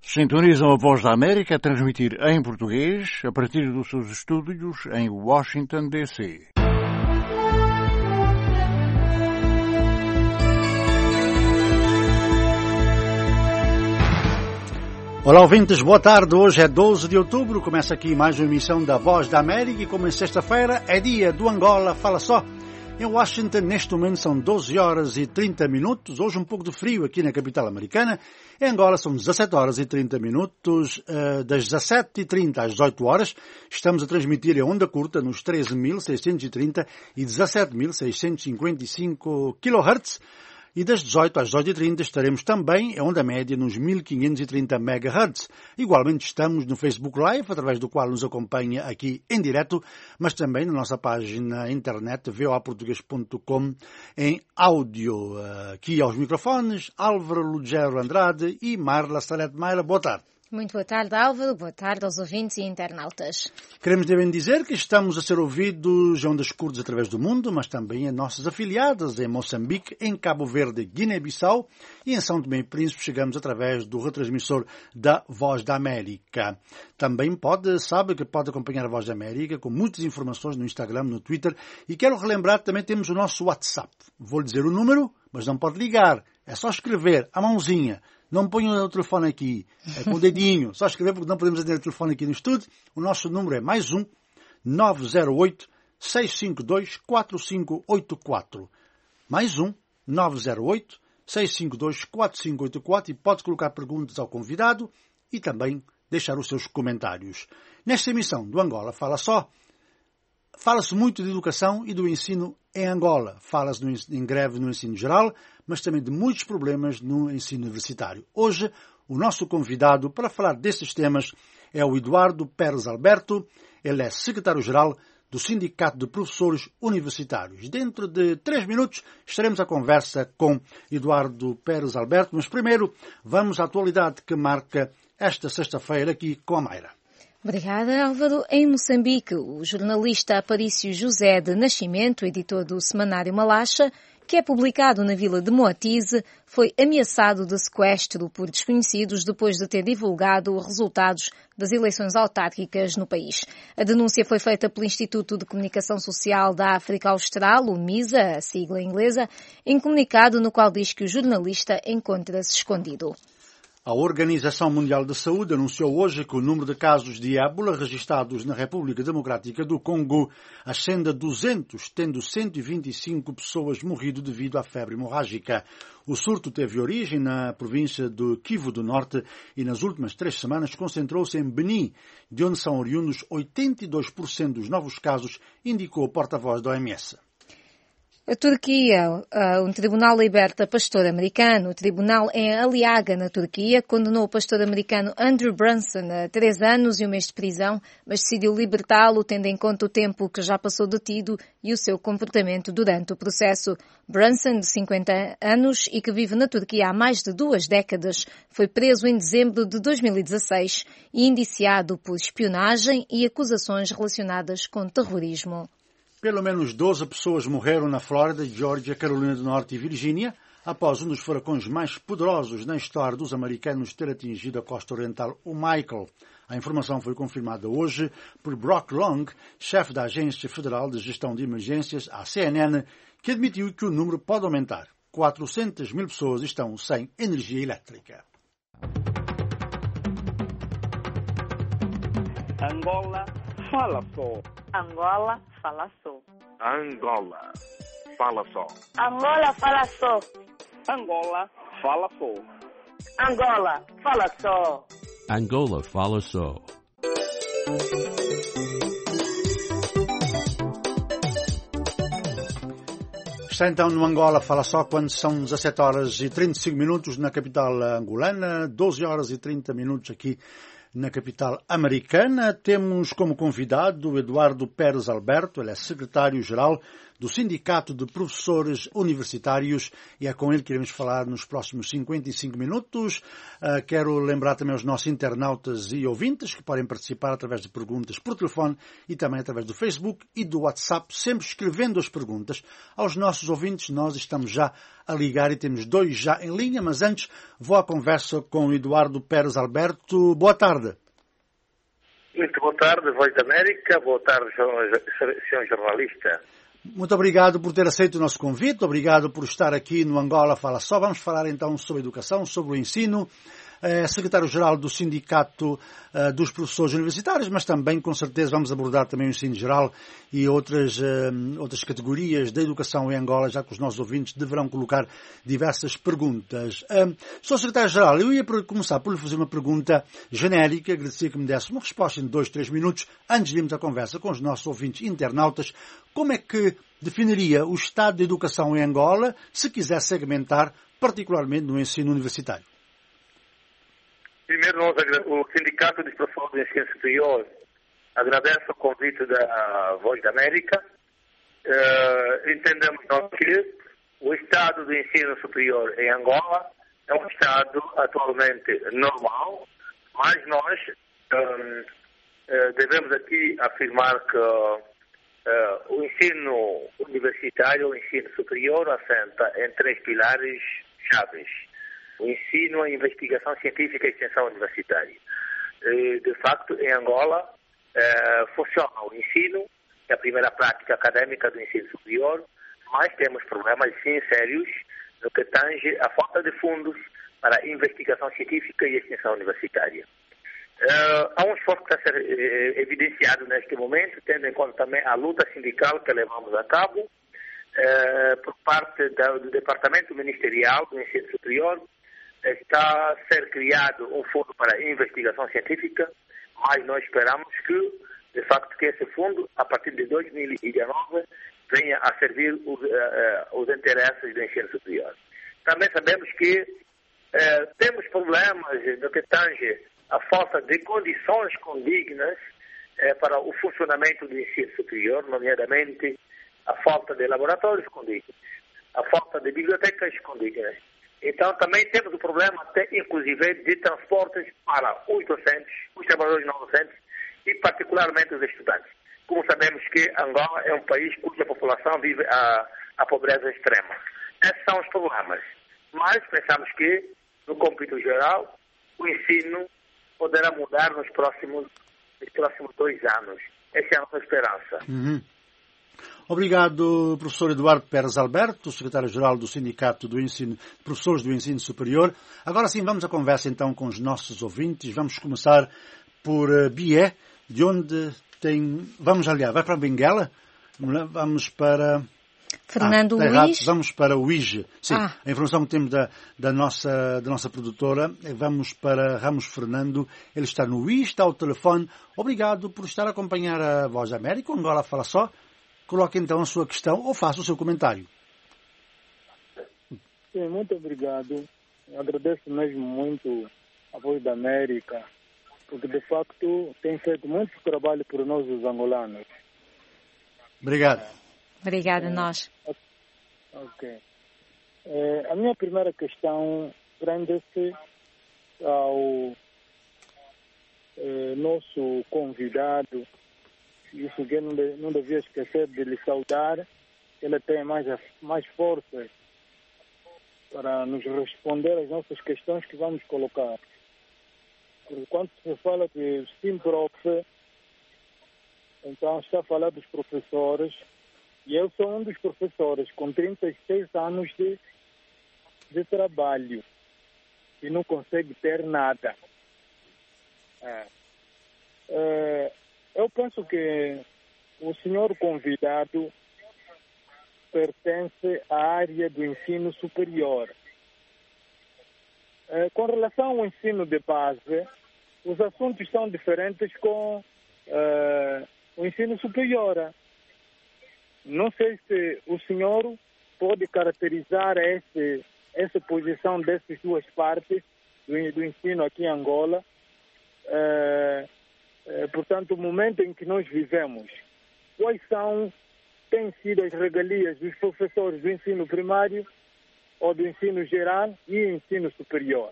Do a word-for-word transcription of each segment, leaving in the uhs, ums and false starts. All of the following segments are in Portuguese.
Sintonizam a Voz da América a transmitir em português a partir dos seus estúdios em Washington, D C Olá, ouvintes, boa tarde. Hoje é doze de outubro, começa aqui mais uma emissão da Voz da América e como é sexta-feira é dia do Angola Fala Só. Em Washington, neste momento, são doze horas e trinta minutos. Hoje um pouco de frio aqui na capital americana. Em Angola são dezassete horas e trinta minutos. Das dezassete e trinta às dezoito horas, estamos a transmitir em onda curta nos treze mil seiscentos e trinta e dezassete mil seiscentos e cinquenta e cinco quilohertz. E das dezoito às dezoito e trinta estaremos também em onda média nos mil quinhentos e trinta megahertz. Igualmente estamos no Facebook Live, através do qual nos acompanha aqui em direto, mas também na nossa página internet v o a português ponto com em áudio. Aqui aos microfones, Álvaro Lugero Andrade e Marla Salete Maila. Boa tarde. Muito boa tarde, Álvaro. Boa tarde aos ouvintes e internautas. Queremos também dizer que estamos a ser ouvidos em ondas curtas através do mundo, mas também em nossas afiliadas em Moçambique, em Cabo Verde, Guiné-Bissau e em São Tomé e Príncipe. Chegamos através do retransmissor da Voz da América. Também pode, sabe que pode acompanhar a Voz da América com muitas informações no Instagram, no Twitter. E quero relembrar que também temos o nosso WhatsApp. Vou dizer o número, mas não pode ligar. É só escrever à mãozinha. Não ponham o telefone aqui, é com o dedinho. Só escrever porque não podemos atender o telefone aqui no estúdio. O nosso número é mais um, nove zero oito, seis cinco dois, quatro cinco oito quatro. Mais um, nove zero oito, seis cinco dois, quatro cinco oito quatro. E pode colocar perguntas ao convidado e também deixar os seus comentários. Nesta emissão do Angola Fala Só, fala-se muito de educação e do ensino em Angola. Fala-se em greve no ensino geral, mas também de muitos problemas no ensino universitário. Hoje, o nosso convidado para falar destes temas é o Eduardo Pérez Alberto. Ele é secretário-geral do Sindicato de Professores Universitários. Dentro de três minutos estaremos à conversa com Eduardo Pérez Alberto, mas primeiro vamos à atualidade que marca esta sexta-feira aqui com a Mayra. Obrigada, Álvaro. Em Moçambique, o jornalista Aparício José de Nascimento, editor do semanário Malacha, que é publicado na vila de Moatize, foi ameaçado de sequestro por desconhecidos depois de ter divulgado os resultados das eleições autárquicas no país. A denúncia foi feita pelo Instituto de Comunicação Social da África Austral, o MISA, a sigla inglesa, em comunicado no qual diz que o jornalista encontra-se escondido. A Organização Mundial da Saúde anunciou hoje que o número de casos de ébola registrados na República Democrática do Congo ascende a duzentos, tendo cento e vinte e cinco pessoas morrido devido à febre hemorrágica. O surto teve origem na província do Kivu do Norte e nas últimas três semanas concentrou-se em Benin, de onde são oriundos oitenta e dois por cento dos novos casos, indicou o porta-voz da O M S. A Turquia, um tribunal liberta pastor americano. O tribunal em Aliaga, na Turquia, condenou o pastor americano Andrew Brunson a três anos e um mês de prisão, mas decidiu libertá-lo, tendo em conta o tempo que já passou detido e o seu comportamento durante o processo. Brunson, de cinquenta anos e que vive na Turquia há mais de duas décadas, foi preso em dezembro de dois mil e dezasseis e indiciado por espionagem e acusações relacionadas com terrorismo. Pelo menos doze pessoas morreram na Flórida, Geórgia, Carolina do Norte e Virgínia após um dos furacões mais poderosos na história dos americanos ter atingido a costa oriental, o Michael. A informação foi confirmada hoje por Brock Long, chefe da Agência Federal de Gestão de Emergências, a C N N, que admitiu que o número pode aumentar. quatrocentas mil pessoas estão sem energia elétrica. Angola Fala Só. Angola Fala Só. Angola Fala Só. Angola Fala Só. Angola Fala Só. Angola Fala Só. Angola Fala Só. Está então no Angola Fala Só quando são dezassete horas e trinta e cinco minutos na capital angolana, doze horas e trinta minutos aqui na capital americana. Temos como convidado o Eduardo Pérez Alberto. Ele é secretário-geral do Sindicato de Professores Universitários e é com ele que iremos falar nos próximos cinquenta e cinco minutos. Uh, quero lembrar também aos nossos internautas e ouvintes que podem participar através de perguntas por telefone e também através do Facebook e do WhatsApp, sempre escrevendo as perguntas. Aos nossos ouvintes, nós estamos já a ligar e temos dois já em linha, mas antes vou à conversa com o Eduardo Pérez Alberto. Boa tarde. Muito boa tarde, Voz da América. Boa tarde, senhor jornalista. Muito obrigado por ter aceito o nosso convite. Obrigado por estar aqui no Angola Fala Só. Vamos falar então sobre educação, sobre o ensino. É secretário-geral do Sindicato uh, dos Professores Universitários, mas também, com certeza, vamos abordar também o ensino geral e outras, uh, outras categorias da educação em Angola, já que os nossos ouvintes deverão colocar diversas perguntas. Uh, Sr. Secretário-geral, eu ia começar por lhe fazer uma pergunta genérica, agradecia que me desse uma resposta em dois, três minutos, antes de irmos à conversa com os nossos ouvintes internautas. Como é que definiria o estado de educação em Angola, se quiser segmentar, particularmente no ensino universitário? Primeiro, nós, o Sindicato dos Professores do Ensino Superior agradece o convite da Voz da América. Uh, entendemos nós que o estado do ensino superior em Angola é um estado atualmente normal, mas nós um, uh, devemos aqui afirmar que uh, o ensino universitário, o ensino superior, assenta em três pilares chaves: o ensino, a investigação científica e a extensão universitária. De facto, em Angola, eh, funciona o ensino, é a primeira prática académica do ensino superior, mas temos problemas, sim, sérios, no que tange a falta de fundos para a investigação científica e a extensão universitária. Eh, há um esforço que está a ser eh, evidenciado neste momento, tendo em conta também a luta sindical que levamos a cabo, eh, por parte da, do Departamento Ministerial do Ensino Superior. Está a ser criado um fundo para investigação científica, mas nós esperamos que, de facto, que esse fundo, a partir de dois mil e dezenove, venha a servir os, uh, os interesses do ensino superior. Também sabemos que uh, temos problemas no que tange a falta de condições condignas uh, para o funcionamento do ensino superior, nomeadamente a falta de laboratórios condignos, a falta de bibliotecas condignas. Então, também temos o problema, até, inclusive, de transportes para os docentes, os trabalhadores não docentes e, particularmente, os estudantes. Como sabemos que Angola é um país cuja população vive a, a pobreza extrema. Esses são os problemas. Mas pensamos que, no cômputo geral, o ensino poderá mudar nos próximos, nos próximos dois anos. Essa é a nossa esperança. Uhum. Obrigado, professor Eduardo Pérez Alberto, secretário-geral do Sindicato do Ensino, Professores do Ensino Superior. Agora sim, vamos à conversa então com os nossos ouvintes. Vamos começar por uh, Bié, de onde tem... Vamos, aliás, vai para Benguela? Vamos para... Fernando ah, Luís. Vamos para o I G E. Sim, ah. a informação que temos da, da, nossa, da nossa produtora. Vamos para Ramos Fernando. Ele está no I G E, está ao telefone. Obrigado por estar a acompanhar a Voz da América. Angola Fala Só. Coloque então a sua questão ou faça o seu comentário. Sim, muito obrigado. Eu agradeço mesmo muito a Voz da América, porque de facto tem feito muito trabalho por nós os angolanos. Obrigado. Obrigada a nós. Ok. É, a minha primeira questão prende-se ao é, nosso convidado. Isso que eu não, de, não devia esquecer de lhe saudar. Ele tem mais, mais forças para nos responder às nossas questões que vamos colocar. Porque quando se fala de Simprof, então está a falar dos professores, e eu sou um dos professores com trinta e seis anos de, de trabalho e não consegue ter nada. É. É, eu penso que o senhor convidado pertence à área do ensino superior. É, com relação ao ensino de base, os assuntos são diferentes com é, o ensino superior. Não sei se o senhor pode caracterizar esse, essa posição dessas duas partes do, do ensino aqui em Angola. É, é, portanto, o momento em que nós vivemos, quais são, têm sido as regalias dos professores do ensino primário ou do ensino geral e ensino superior?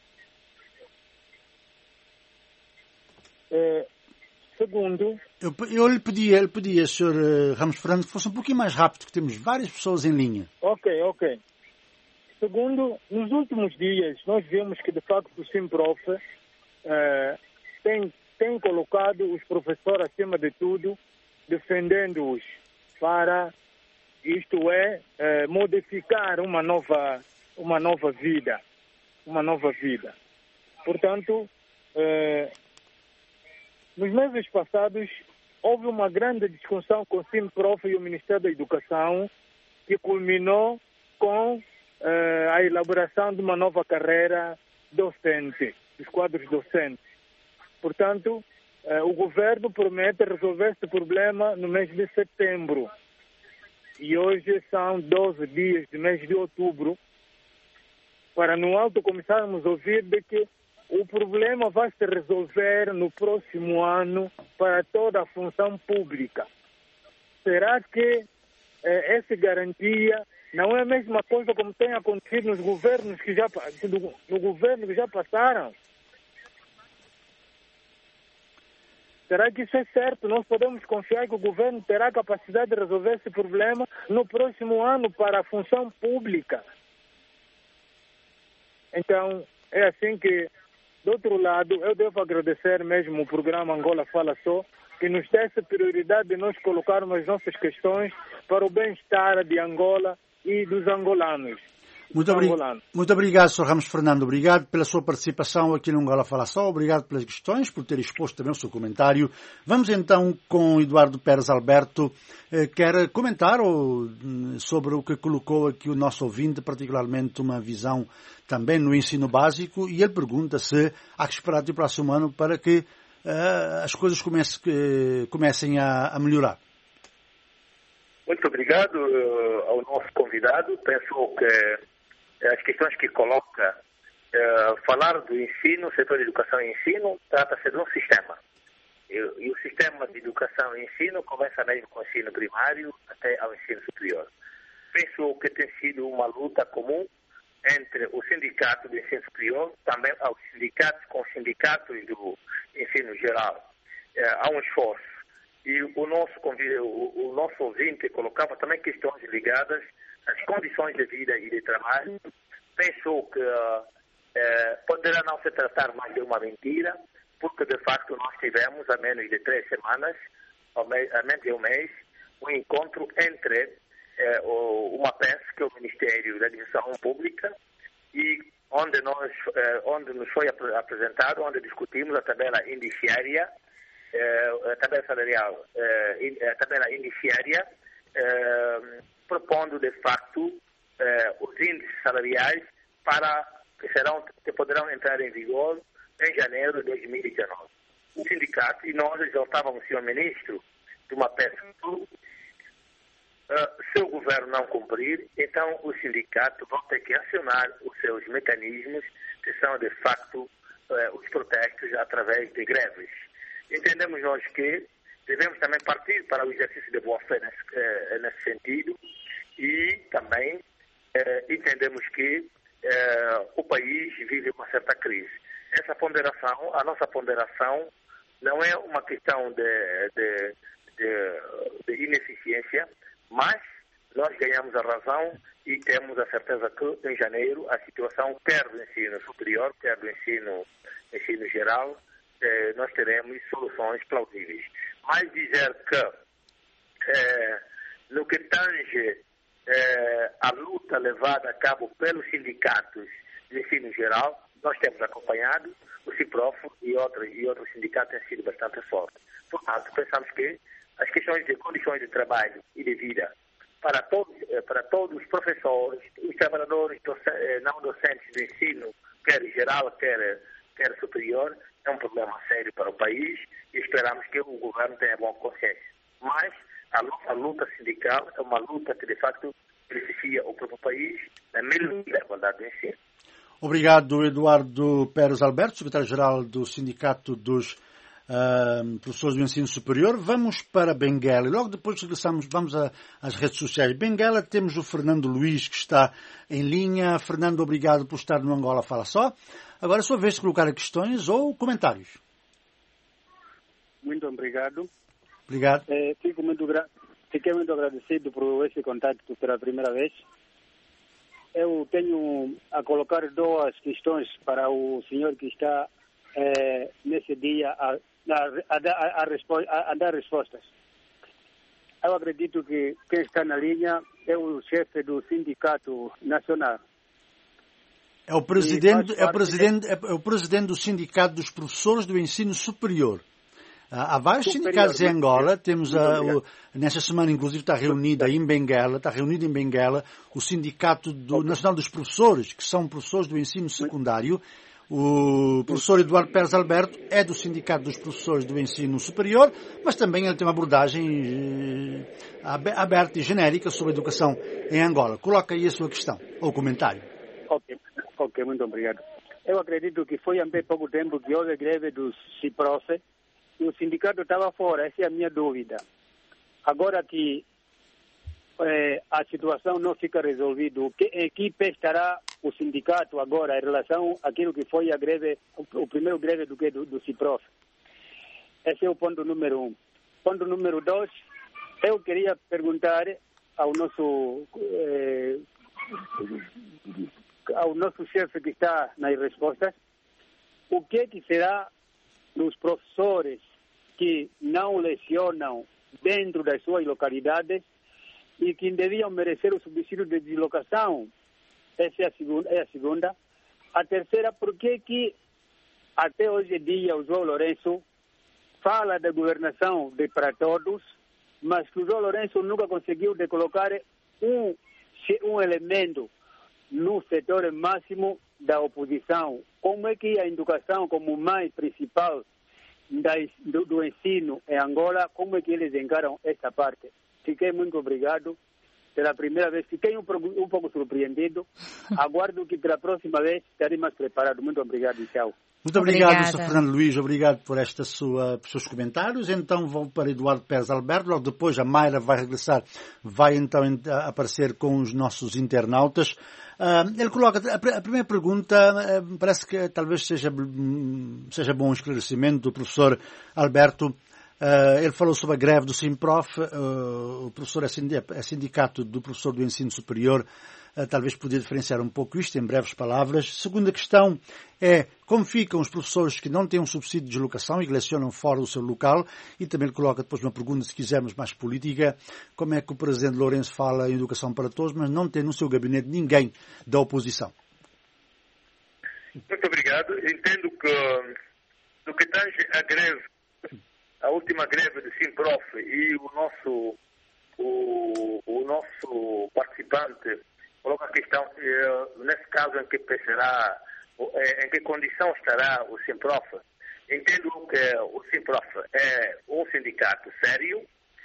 É, segundo... Eu, eu lhe pedia, lhe pedia, senhor Ramos Fernando, que fosse um pouquinho mais rápido, que temos várias pessoas em linha. Ok, ok. Segundo, nos últimos dias, nós vemos que, de facto, o Simprof eh, tem, tem colocado os professores acima de tudo, defendendo-os para, isto é, eh, modificar uma nova, uma nova vida. Uma nova vida. Portanto, eh, nos meses passados, houve uma grande discussão com o Simprof e o Ministério da Educação, que culminou com Uh, a elaboração de uma nova carreira docente, dos quadros docentes. Portanto, uh, o governo promete resolver esse problema no mês de setembro. E hoje são doze dias do mês de outubro, para no alto começarmos a ouvir de que o problema vai se resolver no próximo ano para toda a função pública. Será que uh, essa garantia não é a mesma coisa como tem acontecido nos governos que já, no, no governo que já passaram? Será que isso é certo? Nós podemos confiar que o governo terá capacidade de resolver esse problema no próximo ano para a função pública? Então, é assim que, do outro lado, eu devo agradecer mesmo o programa Angola Fala Só, que nos dá essa prioridade de nós colocarmos as nossas questões para o bem-estar de Angola e dos angolanos. Muito, obri muito obrigado, senhor Ramos Fernando. Obrigado pela sua participação aqui no Angola Fala Só. Obrigado pelas questões, por ter exposto também o seu comentário. Vamos então com Eduardo Pérez Alberto. Eh, quer comentar ou, sobre o que colocou aqui o nosso ouvinte, particularmente uma visão também no ensino básico, e ele pergunta se há que esperar até o próximo ano para que uh, as coisas comece, que, comecem a, a melhorar. Muito obrigado uh, ao nosso convidado. Penso que uh, as questões que coloca, uh, falar do ensino, setor de educação e ensino, trata-se de um sistema. E, e o sistema de educação e ensino começa mesmo com o ensino primário até ao ensino superior. Penso que tem sido uma luta comum entre o sindicato do ensino superior, também aos sindicatos com os sindicatos do ensino geral. Uh, há um esforço. E o nosso, o, o nosso ouvinte colocava também questões ligadas às condições de vida e de trabalho. Pensou que uh, eh, poderá não se tratar mais de uma mentira, porque de facto nós tivemos, há menos de três semanas, há menos de um mês, um encontro entre eh, o, uma P E S, que é o Ministério da Administração Pública, e onde, nós, eh, onde nos foi ap apresentado, onde discutimos a tabela indiciária, Uh, a tabela salarial, uh, in, a tabela indiciária, uh, propondo de facto uh, os índices salariais para que serão que poderão entrar em vigor em janeiro de dois mil e dezenove. O sindicato e nós exaltávamos o senhor ministro de uma peça. Uh, se o governo não cumprir, então o sindicato vai ter que acionar os seus mecanismos, que são de facto uh, os protestos através de greves. Entendemos nós que devemos também partir para o exercício de boa-fé nesse, nesse sentido e também eh, entendemos que eh, o país vive uma certa crise. Essa ponderação, a nossa ponderação, não é uma questão de, de, de, de ineficiência, mas nós ganhamos a razão e temos a certeza que em janeiro a situação, quer do ensino superior, quer do ensino, ensino geral, Eh, nós teremos soluções plausíveis. Mas dizer que, eh, no que tange eh, a luta levada a cabo pelos sindicatos de ensino geral, nós temos acompanhado, o Simprof e outros, e outros sindicatos têm sido bastante fortes. Portanto, pensamos que as questões de condições de trabalho e de vida para todos, eh, para todos os professores, os trabalhadores docentes, não docentes do ensino, quer geral, quer, quer superior, é um problema sério para o país e esperamos que o governo tenha boa consciência. Mas a luta, a luta sindical é uma luta que, de facto, beneficia o próprio país na melhoria da igualdade do ensino. Obrigado, Eduardo Pérez Alberto, secretário-geral do Sindicato dos uh, Professores do Ensino Superior. Vamos para Benguela e logo depois regressamos, vamos a, às redes sociais. Benguela, temos o Fernando Luís, que está em linha. Fernando, obrigado por estar no Angola Fala Só. Agora é a sua vez de colocar questões ou comentários. Muito obrigado. Obrigado. É, fico muito gra... Fiquei muito agradecido por esse contato pela primeira vez. eu tenho a colocar duas questões para o senhor que está eh, nesse dia a, a, a, a, a, a dar respostas. Eu acredito que quem está na linha é o chefe do Sindicato Nacional. É o presidente, é o presidente, é o presidente do Sindicato dos Professores do Ensino Superior. Há vários superior, sindicatos em Angola, temos a, o, nessa semana inclusive está reunida em Benguela, está reunido em Benguela o Sindicato do, okay. Nacional dos Professores, que são professores do ensino secundário. O professor Eduardo Pérez Alberto é do Sindicato dos Professores do Ensino Superior, mas também ele tem uma abordagem aberta e genérica sobre a educação em Angola. Coloca aí a sua questão, ou comentário. Ok, ok, muito obrigado. Eu acredito que foi há bem pouco tempo que houve a greve do CIPROF e o sindicato estava fora, essa é a minha dúvida. Agora que eh, a situação não fica resolvida, que, em que pé estará o sindicato agora em relação àquilo que foi a greve, o, o primeiro greve do, do, do CIPROF? Esse é o ponto número um. Ponto número dois, eu queria perguntar ao nosso eh, ao nosso chefe que está nas respostas, o que, que será dos professores que não lecionam dentro das suas localidades e que deviam merecer o subsídio de deslocação. Essa é a segunda. É a, segunda. A terceira, por que que até hoje em dia o João Lourenço fala da governação de para todos, mas que o João Lourenço nunca conseguiu de colocar um, um elemento no setor máximo da oposição? Como é que a educação, como mãe principal das, do, do ensino em Angola, como é que eles encaram essa parte? Fiquei muito obrigado. Pela primeira vez, fiquei um, um pouco surpreendido. Aguardo que pela próxima vez estarei mais preparado. Muito obrigado e tchau. Muito obrigado, senhor Fernando Luís. Obrigado por esta sua, por seus comentários. Então vou para Eduardo Pérez Alberto. Logo depois a Mayra vai regressar, vai então aparecer com os nossos internautas. Uh, ele coloca, a, a primeira pergunta, uh, parece que talvez seja, seja bom um esclarecimento do professor Alberto. Uh, ele falou sobre a greve do SIMPROF. Uh, o professor é sindicato do professor do ensino superior. Uh, talvez podia diferenciar um pouco isto em breves palavras. Segunda questão é como ficam os professores que não têm um subsídio de deslocação e que lecionam fora do seu local. E também ele coloca depois uma pergunta, se quisermos, mais política. Como é que o presidente Lourenço fala em educação para todos, mas não tem no seu gabinete ninguém da oposição? Muito obrigado. Entendo que, no que tange a greve, a última greve do SIMPROF e o nosso, o, o nosso participante coloca a questão, eh, nesse caso, em que pensará, eh, em que condição estará o SIMPROF. Entendo que o SIMPROF é um sindicato sério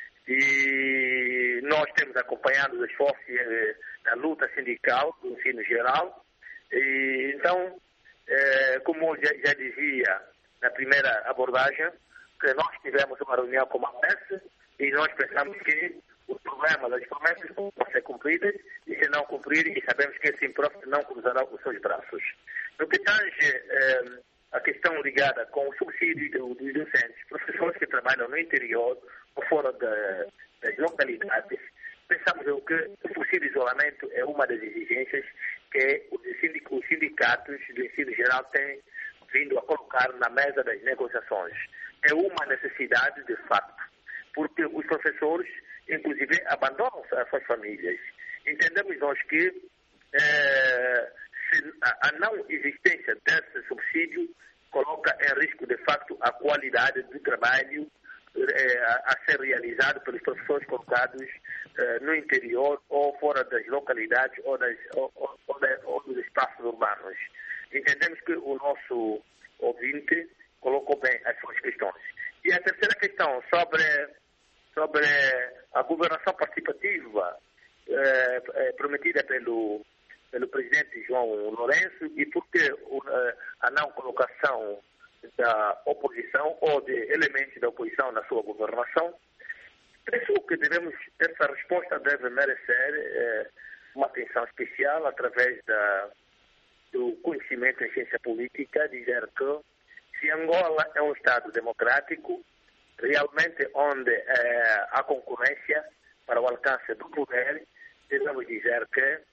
e nós temos acompanhado os esforços eh, na luta sindical do ensino geral. E, então, eh, como já, já dizia na primeira abordagem, que nós tivemos uma reunião com a M A S e nós pensamos que o problema das promessas vão ser cumpridas e se não cumprir, e sabemos que esse SIMPROF não cruzará os seus braços. No que tange eh, a questão ligada com o subsídio dos docentes, professores que trabalham no interior ou fora da, das localidades, pensamos que o subsídio de isolamento é uma das exigências que os sindicatos do ensino geral têm vindo a colocar na mesa das negociações. É uma necessidade, de facto, porque os professores, inclusive, abandonam as suas famílias. Entendemos nós que eh, se a, a não existência desse subsídio coloca em risco, de facto, a qualidade do trabalho eh, a, a ser realizado pelos professores colocados eh, no interior ou fora das localidades ou, das, ou, ou, ou, de, ou dos espaços urbanos. Entendemos que o nosso ouvinte colocou bem as suas questões. E a terceira questão, sobre, sobre a governação participativa eh, eh, prometida pelo, pelo presidente João Lourenço e por que eh, a não colocação da oposição ou de elementos da oposição na sua governação, penso que devemos, essa resposta deve merecer eh, uma atenção especial através da, do conhecimento em ciência política, dizer que se Angola é um Estado democrático, realmente onde eh, há concorrência para o alcance do poder, devemos dizer que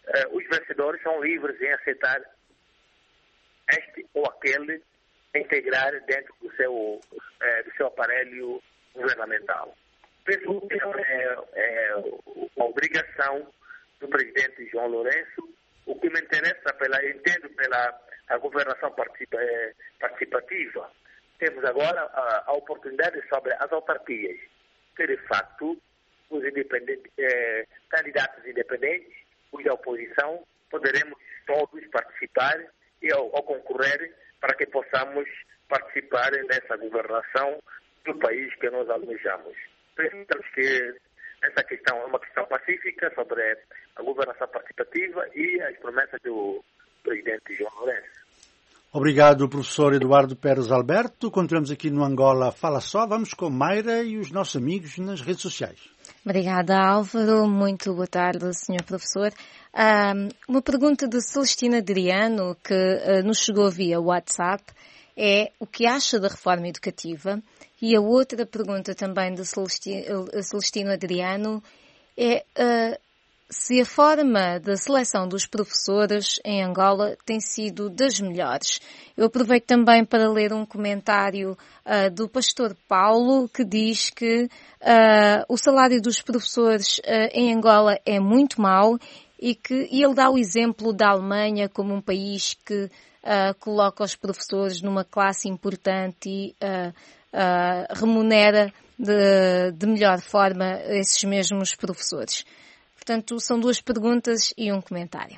uh, os vencedores são livres em aceitar este ou aquele integrar dentro do seu, uh, do seu aparelho governamental. Penso que é, é uma obrigação do presidente João Lourenço. O que me interessa, pela, entendo pela a governação participa, é, participativa, temos agora a, a oportunidade sobre as autarquias, que de facto os independentes, é, candidatos independentes, os da oposição, poderemos todos participar e ao, ao concorrer para que possamos participar nessa governação do país que nós almejamos. Pensamos que essa questão é uma questão pacífica sobre a governação participativa e as promessas do presidente João Lourenço. Obrigado, professor Eduardo Pérez Alberto. Continuamos aqui no Angola Fala Só. Vamos com Mayra e os nossos amigos nas redes sociais. Obrigada, Álvaro. Muito boa tarde, senhor professor. Um, uma pergunta de Celestina Adriano, que uh, nos chegou via WhatsApp, é o que acha da reforma educativa? E a outra pergunta também de Celestino, Celestino Adriano é uh, se a forma de seleção dos professores em Angola tem sido das melhores. Eu aproveito também para ler um comentário uh, do pastor Paulo, que diz que uh, o salário dos professores uh, em Angola é muito mau e que e ele dá o exemplo da Alemanha como um país que uh, coloca os professores numa classe importante e uh, uh, remunera de, de melhor forma esses mesmos professores. Portanto, são duas perguntas e um comentário.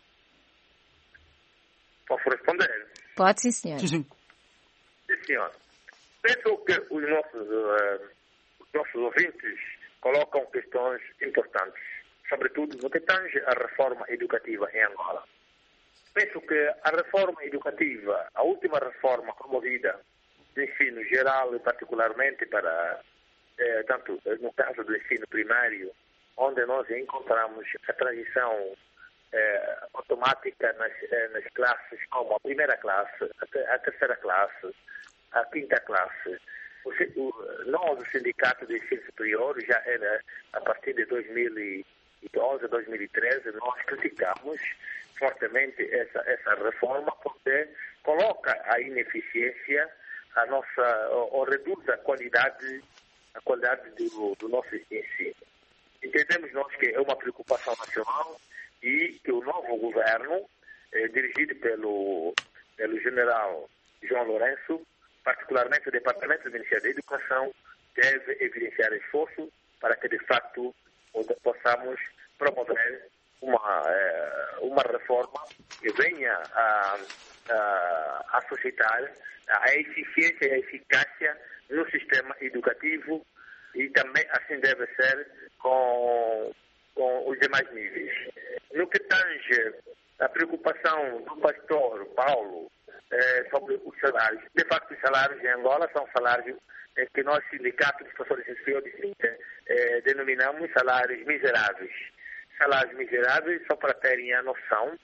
Posso responder? Pode, sim, senhor. Sim, sim. Sim, senhor. Penso que os nossos, uh, os nossos ouvintes colocam questões importantes, sobretudo no que tange à reforma educativa em Angola. Penso que a reforma educativa, a última reforma promovida do ensino geral e particularmente para, eh, tanto no caso do ensino primário, onde nós encontramos a transição eh, automática nas, eh, nas classes, como a primeira classe, a, a terceira classe, a quinta classe. O, o, nós, o Sindicato de Ensino Superior, já era a partir de dois mil e doze, dois mil e treze, nós criticamos fortemente essa, essa reforma porque coloca a ineficiência, a nossa, ou, ou reduz a qualidade, a qualidade do, do nosso ensino. Entendemos nós que é uma preocupação nacional e que o novo governo, eh, dirigido pelo, pelo general João Lourenço, particularmente o Departamento do Ministério da Educação, deve evidenciar esforço para que, de facto, possamos promover uma, eh, uma reforma que venha a, a, a suscitar a eficiência e a eficácia no sistema educativo e também assim deve ser com, com os demais níveis. No que tange a preocupação do pastor Paulo eh, sobre os salários, de facto os salários em Angola são salários eh, que nós, sindicatos dos professores superiores, eh, denominamos salários miseráveis. Salários miseráveis, só para terem a noção,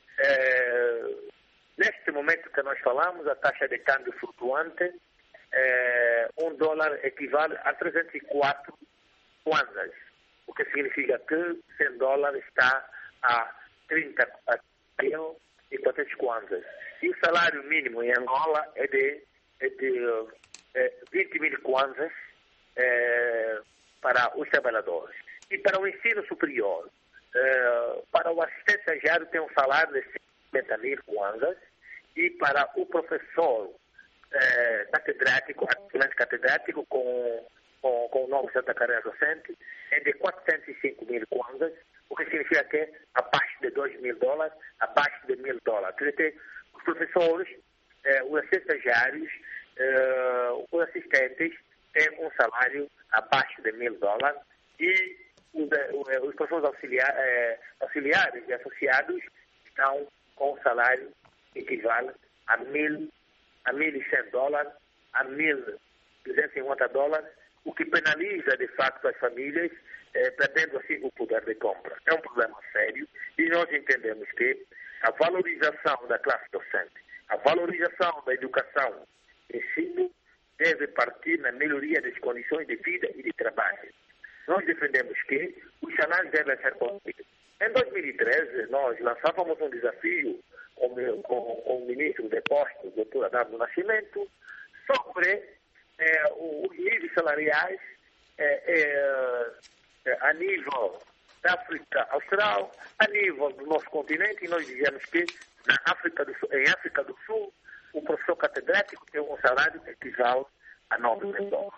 eh, neste momento que nós falamos, a taxa de câmbio flutuante, eh, um dólar equivale a trezentos e quatro kwanzas, o que significa que cem dólares está a trinta mil e quatrocentos kwanzas. E o salário mínimo em Angola é de, é de é, vinte mil kwanzas é, para os trabalhadores. E para o ensino superior, é, para o assistente estagiário tem um salário de cinquenta mil kwanzas e para o professor é, catedrático, atualmente catedrático com Com, com o novo centro da carreira docente, é de quatrocentos e cinco mil kwanzas, o que significa que é abaixo de dois mil dólares, abaixo de mil dólares. Quer dizer, os professores, eh, os estagiários, eh, os assistentes têm um salário abaixo de mil dólares e os, os professores auxiliar, eh, auxiliares e associados estão com um salário que equivale a mil, a mil e cem dólares, a mil duzentos e cinquenta dólares, o que penaliza, de facto, as famílias, eh, perdendo assim o poder de compra. É um problema sério e nós entendemos que a valorização da classe docente, a valorização da educação e ensino deve partir na melhoria das condições de vida e de trabalho. Nós defendemos que os salários devem ser cumpridos. Em dois mil e treze, nós lançávamos um desafio com, com, com o ministro de Postos, doutor Adão Nascimento, sobre é, os níveis salariais é, é, a nível da África Austral, a nível do nosso continente, e nós dizemos que na África do Sul, em África do Sul, o professor catedrático tem um salário que equivale a nove mil dólares.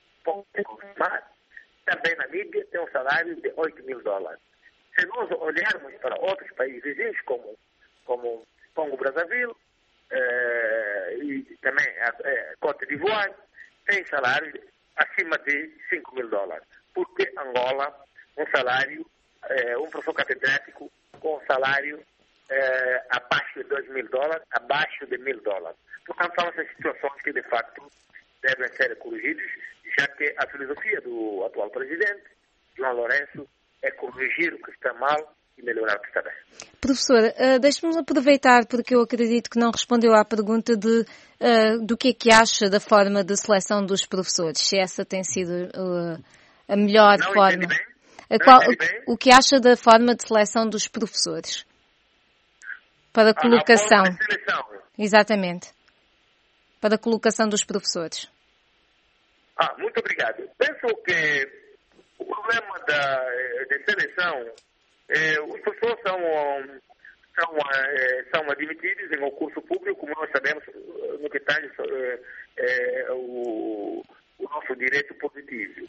Mas também na Líbia tem um salário de oito mil dólares. Se nós olharmos para outros países vizinhos, como, como Congo-Brazzaville, eh, e também a eh, Côte d'Ivoire, tem salário acima de cinco mil dólares. Porque Angola, um salário, eh, um professor catedrático com um salário eh, abaixo de dois mil dólares, abaixo de mil dólares. Portanto, são essas situações que, de facto, devem ser corrigidas, já que a filosofia do atual presidente, João Lourenço, é corrigir o que está mal e melhorar o que está bem. Professor, uh, deixe-me aproveitar, porque eu acredito que não respondeu à pergunta de uh, do que é que acha da forma de seleção dos professores, se essa tem sido uh, a melhor não forma. Bem. A qual, o, o que acha da forma de seleção dos professores? Para a colocação. A forma de seleção. Exatamente. Para a colocação dos professores. Ah, muito obrigado. Penso que o problema da de seleção, eh, os professores são, são, eh, são admitidos em um curso público, como nós sabemos, no que tange eh, eh, o, o nosso direito positivo.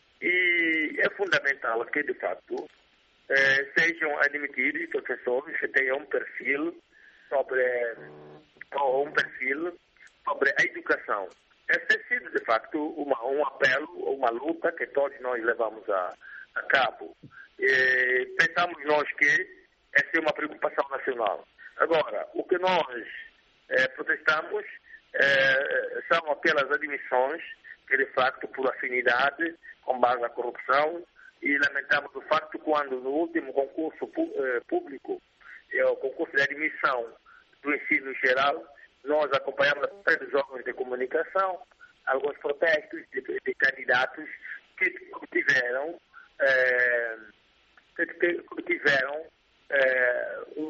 E é fundamental que, de fato, eh, sejam admitidos professores que tenham um perfil sobre, um perfil sobre a educação. Esse tem sido, de facto, uma, um apelo, uma luta que todos nós levamos a, a cabo. E pensamos nós que essa é uma preocupação nacional. Agora, o que nós eh, protestamos eh, são aquelas admissões que, de facto, por afinidade, com base na corrupção, e lamentamos o facto quando no último concurso eh, público, é o concurso de admissão do ensino geral, nós acompanhamos os órgãos de comunicação, alguns protestos de, de candidatos que tiveram, eh, que, que tiveram eh, um,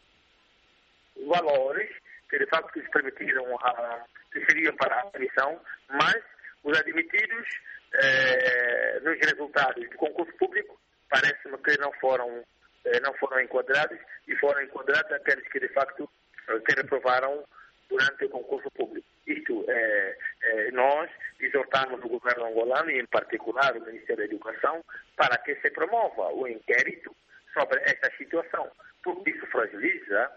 valores que de facto lhes permitiram, a, que seriam para a admissão, mas os admitidos eh, nos resultados do concurso público parece-me que não foram, eh, não foram enquadrados, e foram enquadrados aqueles que de facto que reprovaram durante o concurso público. Isto, é, é, nós exortamos o governo angolano, e em particular o Ministério da Educação, para que se promova o inquérito sobre esta situação, porque isso fragiliza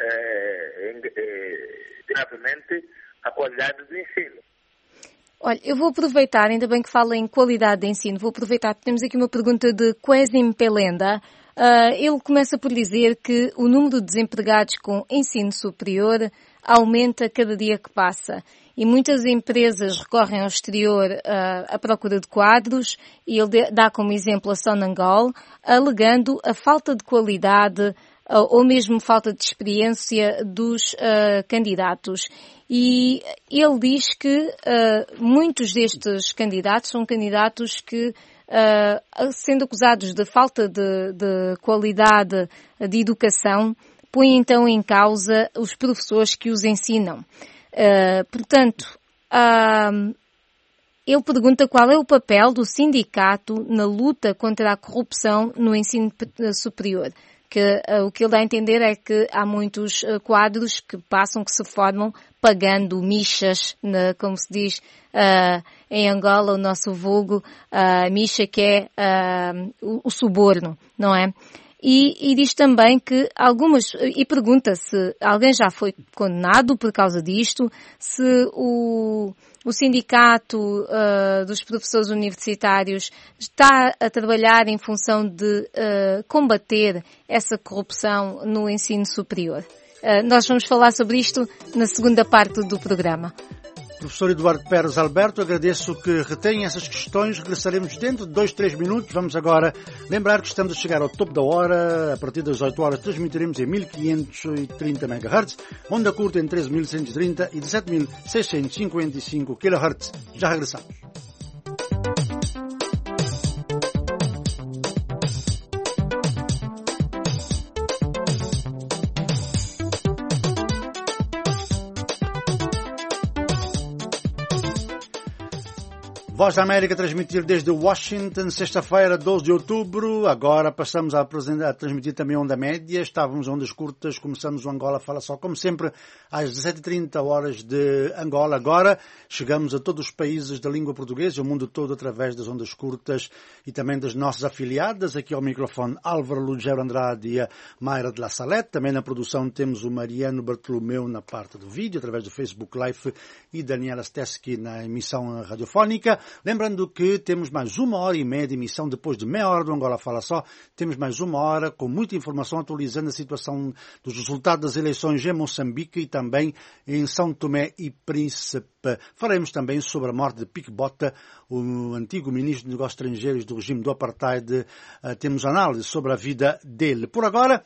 é, é, gravemente a qualidade do ensino. Olha, eu vou aproveitar, ainda bem que fala em qualidade de ensino, vou aproveitar, temos aqui uma pergunta de Quesim Pelenda. Uh, ele começa por dizer que o número de desempregados com ensino superior aumenta cada dia que passa e muitas empresas recorrem ao exterior uh, à procura de quadros, e ele de, dá como exemplo a Sonangol, alegando a falta de qualidade uh, ou mesmo falta de experiência dos uh, candidatos. E ele diz que uh, muitos destes candidatos são candidatos que, uh, sendo acusados de falta de, de qualidade de educação, põem então em causa os professores que os ensinam. Uh, portanto, uh, ele pergunta qual é o papel do sindicato na luta contra a corrupção no ensino superior. Que uh, o que ele dá a entender é que há muitos uh, quadros que passam, que se formam pagando michas, na, como se diz uh, em Angola, o nosso vulgo, uh, micha, que é uh, o, o suborno, não é? E, e diz também que algumas, e pergunta se alguém já foi condenado por causa disto, se o, o sindicato uh, dos professores universitários está a trabalhar em função de uh, combater essa corrupção no ensino superior. Uh, nós vamos falar sobre isto na segunda parte do programa. Professor Eduardo Pérez Alberto, agradeço que retenha essas questões. Regressaremos dentro de dois, três minutos. Vamos agora lembrar que estamos a chegar ao topo da hora. A partir das oito horas transmitiremos em mil quinhentos e trinta megahertz, onda curta em treze mil cento e trinta e dezessete mil seiscentos e cinquenta e cinco kilohertz. Já regressamos. Voz da América transmitir desde Washington, sexta-feira, doze de outubro. Agora passamos a, a transmitir também onda média. Estávamos ondas curtas, começamos o Angola Fala Só, como sempre, às dezessete e trinta horas de Angola. Agora chegamos a todos os países da língua portuguesa, o mundo todo, através das ondas curtas e também das nossas afiliadas. Aqui ao microfone Álvaro Lugero Andrade e a Mayra de La Salette. Também na produção temos o Mariano Bartolomeu na parte do vídeo, através do Facebook Live, e Daniela Steski na emissão radiofónica. Lembrando que temos mais uma hora e meia de emissão, depois de meia hora do Angola Fala Só. Temos mais uma hora com muita informação, atualizando a situação dos resultados das eleições em Moçambique e também em São Tomé e Príncipe. Faremos também sobre a morte de Pik Botha, o antigo ministro de Negócios Estrangeiros do regime do Apartheid. Temos análise sobre a vida dele. Por agora,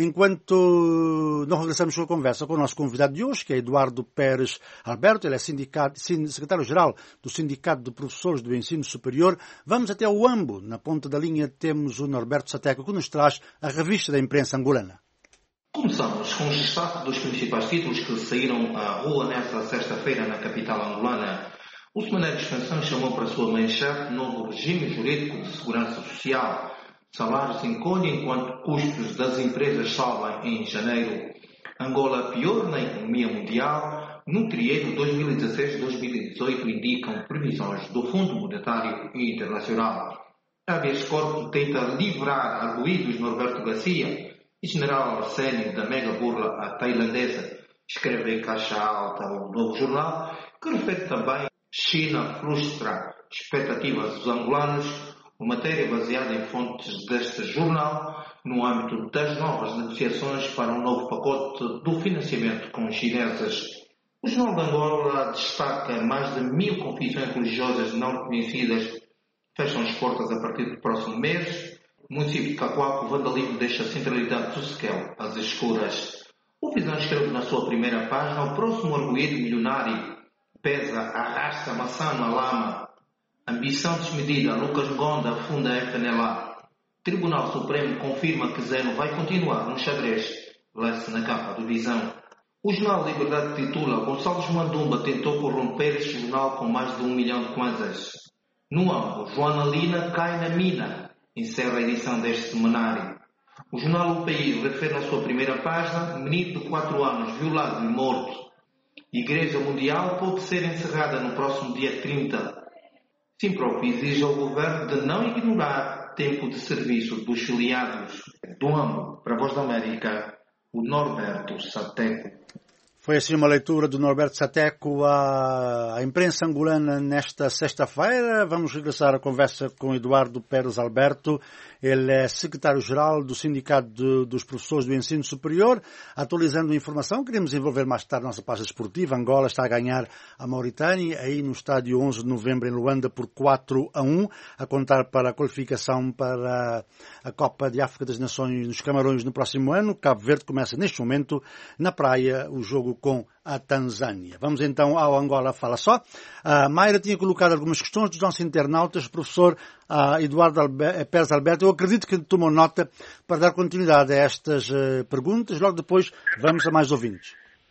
enquanto não regressamos com a conversa com o nosso convidado de hoje, que é Eduardo Pérez Alberto, ele é sindicato, secretário-geral do Sindicato de Professores do Ensino Superior, vamos até o Huambo. Na ponta da linha temos o Norberto Sateco, que nos traz a revista da imprensa angolana. Começamos com o destaque dos principais títulos que saíram à rua nesta sexta-feira na capital angolana. O Semanário de Expansão chamou para a sua manchete novo regime jurídico de segurança social. Salários encolhem enquanto custos das empresas sobem em janeiro. Angola pior na economia mundial. No triênio dois mil e dezasseis a dois mil e dezoito indicam previsões do Fundo Monetário Internacional. Habeas corpus tenta livrar arguídos Norberto Garcia e General Arsénio da mega burla à tailandesa. Escreve em caixa alta o novo jornal, que refere também China frustra expectativas dos angolanos. Uma matéria baseada em fontes deste jornal no âmbito das novas negociações para um novo pacote do financiamento com os chineses. O Jornal de Angola destaca mais de mil confissões religiosas não reconhecidas fecham as portas a partir do próximo mês. O município de Cacoaco, o vandalismo deixa a centralidade do Sequel às escuras. O Visão escreve na sua primeira página: o próximo arguído milionário pesa, arrasta maçã na lama. Ambição desmedida, Lucas Ngonda funda a F N L A. Tribunal Supremo confirma que Zeno vai continuar no xadrez. Lê-se na capa do Visão. O jornal Liberdade titula: Gonçalves Mandumba tentou corromper este jornal com mais de um milhão de kwanzas. No Ambo, Joana Lina cai na mina. Encerra a edição deste semanário. O jornal O País refere na sua primeira página: menino de quatro anos violado e morto. Igreja Mundial pode ser encerrada no próximo dia trinta. Simprop exige ao governo de não ignorar tempo de serviço dos filiados. Do Ambo, para a Voz da América, o Norberto Sateco. Foi assim uma leitura do Norberto Sateco à, à imprensa angolana nesta sexta-feira. Vamos regressar à conversa com Eduardo Pérez Alberto. Ele é secretário-geral do Sindicato de, dos Professores do Ensino Superior. Atualizando a informação, queremos envolver mais tarde a nossa página esportiva. Angola está a ganhar a Mauritânia, aí no estádio onze de novembro em Luanda, por quatro a um, a contar para a qualificação para a Copa de África das Nações nos Camarões no próximo ano. Cabo Verde começa neste momento na praia o jogo com a Tanzânia. Vamos então ao Angola Fala Só. A Mayra tinha colocado algumas questões dos nossos internautas. Professor uh, Eduardo Alber- Pérez Alberto, eu acredito que tomou nota para dar continuidade a estas uh, perguntas. Logo depois vamos a mais ouvintes.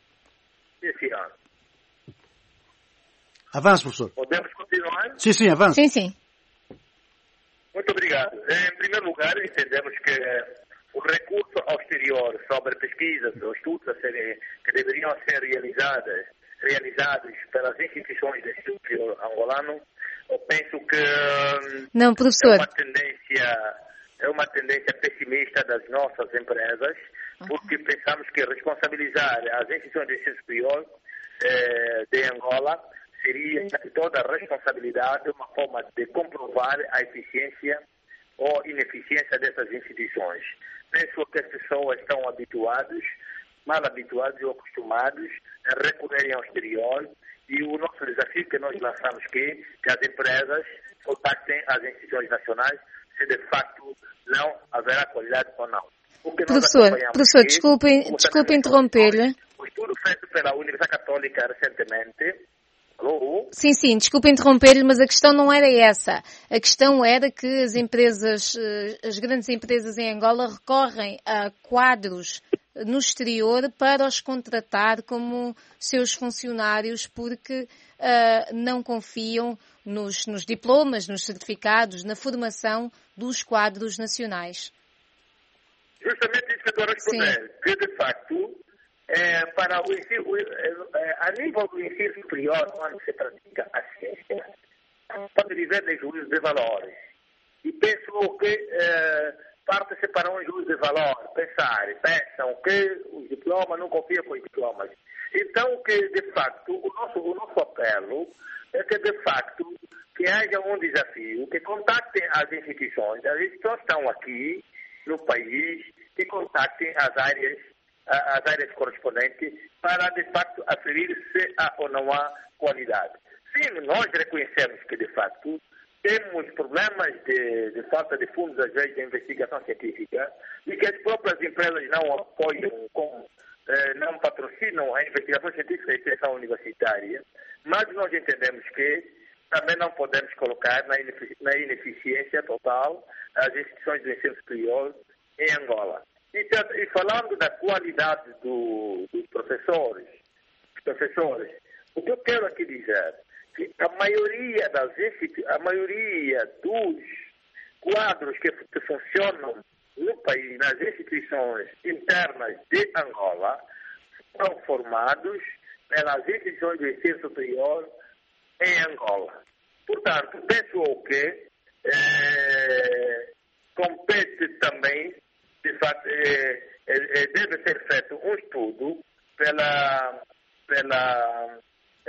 Sim, senhor. Avance, professor. Podemos continuar? Sim, sim, avance. Sim, sim. Muito obrigado. Em primeiro lugar, entendemos que o recurso ao exterior sobre pesquisas ou estudos a serem, que deveriam ser realizadas, realizados pelas instituições de ensino superior angolano, eu penso que Não, professor. é uma tendência, é uma tendência pessimista das nossas empresas, porque pensamos que responsabilizar as instituições de ensino superior eh, de Angola seria toda a responsabilidade, uma forma de comprovar a eficiência ou ineficiência dessas instituições. Penso que as pessoas estão habituadas, mal habituados ou acostumados a recorrerem ao exterior, e o nosso desafio que nós lançamos aqui, que as empresas contactem as instituições nacionais se de facto não haverá qualidade ou não. Professor, professor, aqui, desculpe, desculpe interromper-lhe. O estudo feito pela Universidade Católica recentemente. Alô? Sim, sim, desculpe interromper-lhe, mas a questão não era essa. A questão era que as empresas, as grandes empresas em Angola recorrem a quadros no exterior para os contratar como seus funcionários, porque uh, não confiam nos, nos diplomas, nos certificados, na formação dos quadros nacionais. Justamente isso que eu estou a responder. Sim. Que, de facto, é, para o ensino, é, a nível do ensino superior, quando se pratica a ciência, pode viver de juízo de valores. E penso que é, parte-se para um juízo de valor. Pensar, pensam que os diplomas não confiam com os diplomas. Então, que, de facto, o nosso, o nosso apelo é que, de facto, que haja um desafio, que contactem as instituições. As instituições estão aqui no país, que contactem as áreas, as áreas correspondentes para, de facto, aferir se há ou não há qualidade. Sim, nós reconhecemos que, de facto, temos problemas de, de falta de fundos, às vezes, de investigação científica e que as próprias empresas não apoiam, com, eh, não patrocinam a investigação científica e a extensão universitária, mas nós entendemos que também não podemos colocar na, inefici- na ineficiência total as instituições de ensino superior em Angola. E, e falando da qualidade do, dos professores, dos professores, o que eu quero aqui dizer que a maioria das a maioria dos quadros que, que funcionam no país, nas instituições internas de Angola, são formados pelas instituições de ensino superior em Angola. Portanto, penso que eh, compete também, de fato, eh, eh, deve ser feito um estudo pela, pela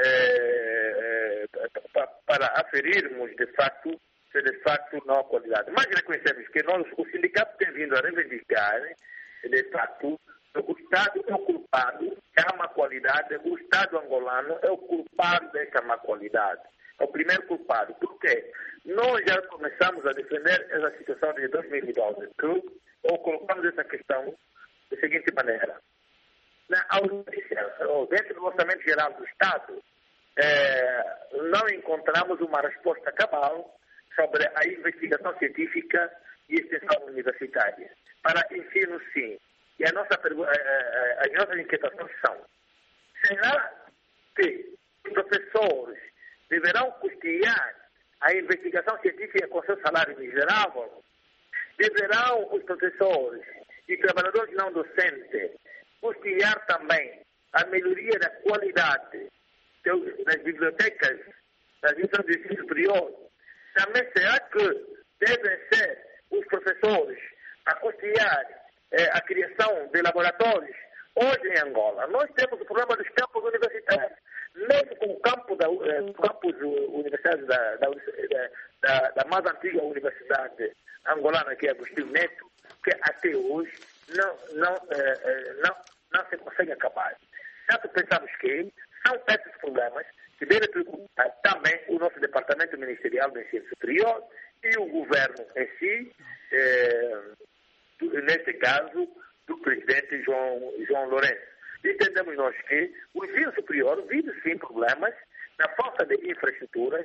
eh, para aferirmos, de facto, se de facto não há qualidade. Mas reconhecemos que nós, o sindicato tem vindo a reivindicar, de facto, o Estado é o culpado da má qualidade, o Estado angolano é o culpado dessa má qualidade. É o primeiro culpado. Por quê? Nós já começamos a defender essa situação de dois mil e doze, que, ou colocamos essa questão da seguinte maneira. Na audiência, ou dentro do Orçamento Geral do Estado, eh, não encontramos uma resposta cabal sobre a investigação científica e extensão universitária. Para ensino, sim. E a nossa, as nossas inquietações são: será que os professores deverão custear a investigação científica com seu salário miserável? Deverão os professores e trabalhadores não docentes custear também a melhoria da qualidade das bibliotecas, das instituições de ensino superior? Também será que devem ser os professores a custear eh, a criação de laboratórios? Hoje em Angola, nós temos o problema dos campos universitários. Mesmo com o campo da, eh, campus universitários da, da, da, da mais antiga universidade angolana, que é Agostinho Neto, que até hoje não, não, eh, não, não se consegue acabar. Portanto, pensamos que são esses problemas que devem preocupar também o nosso Departamento Ministerial do Ensino Superior e o governo em si, eh, neste caso, do presidente João, João Lourenço. Entendemos nós que o ensino superior vive sim problemas na falta de infraestruturas,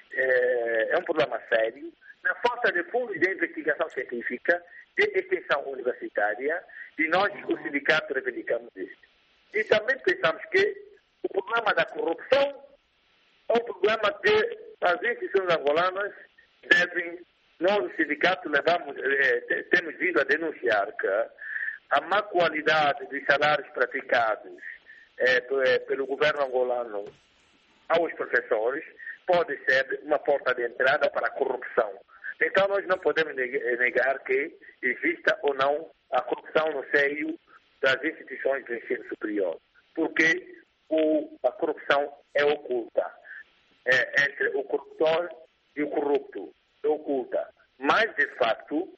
eh, é um problema sério, na falta de fundos de investigação científica, de extensão universitária, e nós, o sindicato, reivindicamos isso. E também pensamos que o problema da corrupção é um problema que as instituições angolanas devem, nós, o sindicato, levamos, eh, temos vindo a denunciar que a má qualidade dos salários praticados eh, pelo governo angolano aos professores pode ser uma porta de entrada para a corrupção. Então, nós não podemos negar que exista ou não a corrupção no seio das instituições do ensino superior, porque o, a corrupção é oculta. É, entre o corruptor e o corrupto, é oculta. Mas, de facto,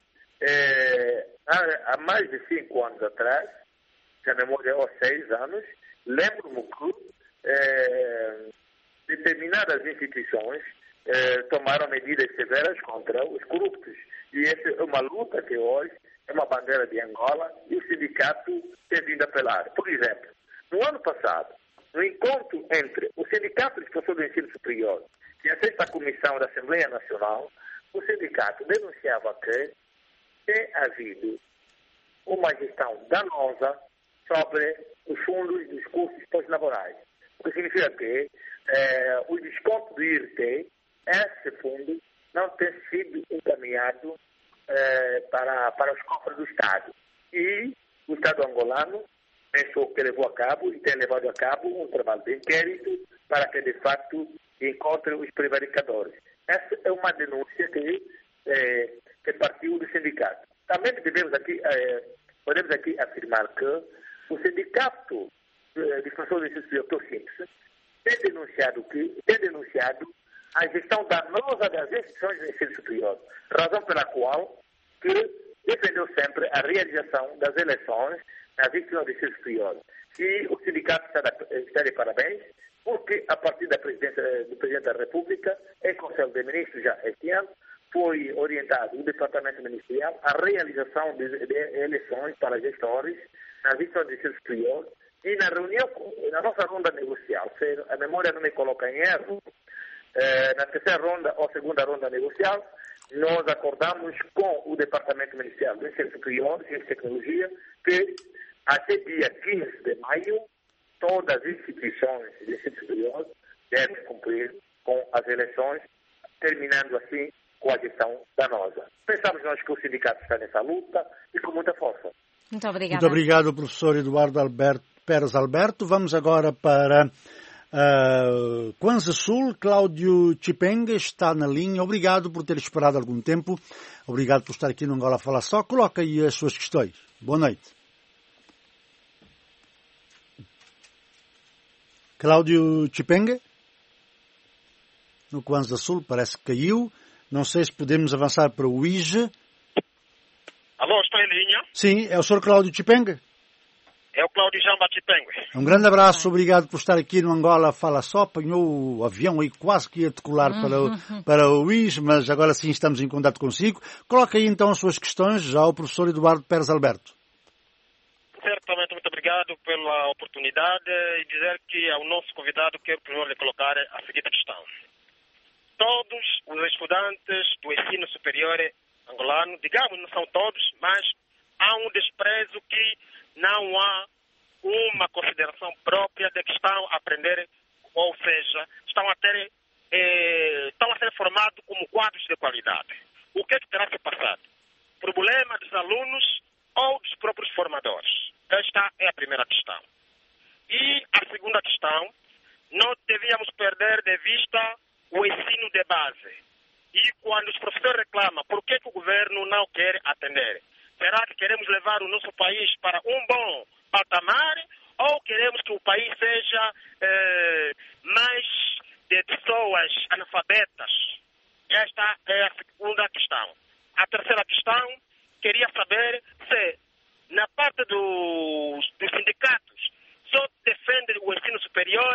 é, há, há mais de cinco anos atrás, se a memória é aos seis anos, lembro-me que é, determinadas instituições é, tomaram medidas severas contra os corruptos. E essa é uma luta que hoje é uma bandeira de Angola e o sindicato tem vindo a apelar. Por exemplo, no ano passado, no encontro entre o Sindicato dos Professores do Ensino Superior e a sexta Comissão da Assembleia Nacional, o sindicato denunciava que tem havido uma gestão danosa sobre os fundos dos cursos pós-laborais. O que significa que eh, o desconto do I R T, esse fundo não tem sido encaminhado eh, para, para os cofres do Estado. E o Estado angolano pensou que levou a cabo e tem levado a cabo um trabalho de inquérito para que, de facto, encontre os prevaricadores. Essa é uma denúncia que, eh, que partiu do sindicato. Também devemos aqui, eh, podemos aqui afirmar que o sindicato de professores do Ensino Superior, Simples, tem denunciado, que, tem denunciado a gestão danosa das instituições de ensino superior, razão pela qual que defendeu sempre a realização das eleições nas instituições de ensino superior. E o sindicato está, está de parabéns, porque a partir da presidência do Presidente da República, em Conselho de Ministros já este ano, foi orientado o Departamento Ministerial a realização de, de eleições para gestores nas instituições de ensino superior. E na reunião, na nossa ronda negocial, se a memória não me coloca em erro, eh, na terceira ronda ou segunda ronda negocial, nós acordamos com o Departamento Ministerial do Ensino Superior, Ciência e Tecnologia, que até dia quinze de maio, todas as instituições de ensino superior devem cumprir com as eleições, terminando assim com a gestão danosa. Pensamos nós que o sindicato está nessa luta e com muita força. Muito obrigada. Muito obrigado, professor Eduardo Alberto, Pérez Alberto. Vamos agora para uh, Kwanza Sul. Cláudio Chipenga está na linha. Obrigado por ter esperado algum tempo. Obrigado por estar aqui no Angola Fala Só. Coloca aí as suas questões. Boa noite. Cláudio Chipenga? No Kwanza Sul parece que caiu. Não sei se podemos avançar para o I J E. Alô, estou em linha? Sim, é o senhor Cláudio Chipenga? É o Cláudio Jamba Chipenga. Um grande abraço, obrigado por estar aqui no Angola Fala Só. Apanhou o avião aí quase que ia decolar uhum. para, o, para o I J E, mas agora sim estamos em contato consigo. Coloca aí então as suas questões já ao professor Eduardo Pérez Alberto. Certamente, muito obrigado pela oportunidade e dizer que ao nosso convidado quero primeiro lhe colocar a seguinte questão. Todos os estudantes do ensino superior angolano, digamos, não são todos, mas há um desprezo que não há uma consideração própria de que estão a aprender, ou seja, estão a ter, eh, estão a ser formados como quadros de qualidade. O que é que terá se passado? Problema dos alunos ou dos próprios formadores? Esta é a primeira questão. E a segunda questão, não devíamos perder de vista o ensino de base. E quando os professores reclamam, por que, que o governo não quer atender? Será que queremos levar o nosso país para um bom patamar ou queremos que o país seja eh, mais de pessoas analfabetas? Esta é a segunda questão. A terceira questão, queria saber se na parte dos, dos sindicatos só defende o ensino superior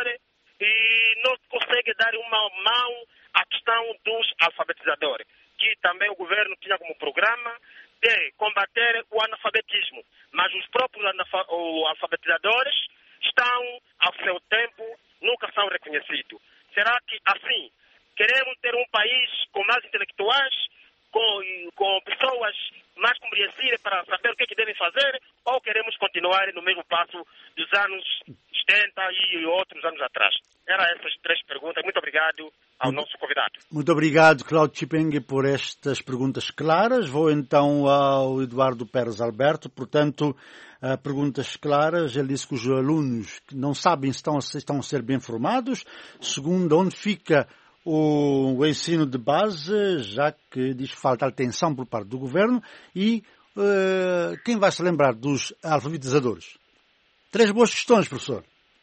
e não consegue dar uma mão à questão dos alfabetizadores, que também o governo tinha como programa de combater o analfabetismo, mas os próprios alfabetizadores estão, ao seu tempo, nunca são reconhecidos. Será que, assim, queremos ter um país com mais intelectuais, com, com pessoas mais compreensíveis para saber o que, é que devem fazer, ou queremos continuar no mesmo passo dos anos setenta e outros anos atrás? Eram essas três perguntas. Muito obrigado ao muito, nosso convidado. Muito obrigado, Cláudio Chipenga, por estas perguntas claras. Vou então ao Eduardo Pérez Alberto. Portanto, uh, perguntas claras. Ele disse que os alunos não sabem se estão a, se estão a ser bem formados. Segundo, onde fica o, o ensino de base, já que diz que falta atenção por parte do governo. E uh, quem vai se lembrar dos alfabetizadores? Três boas questões, professor.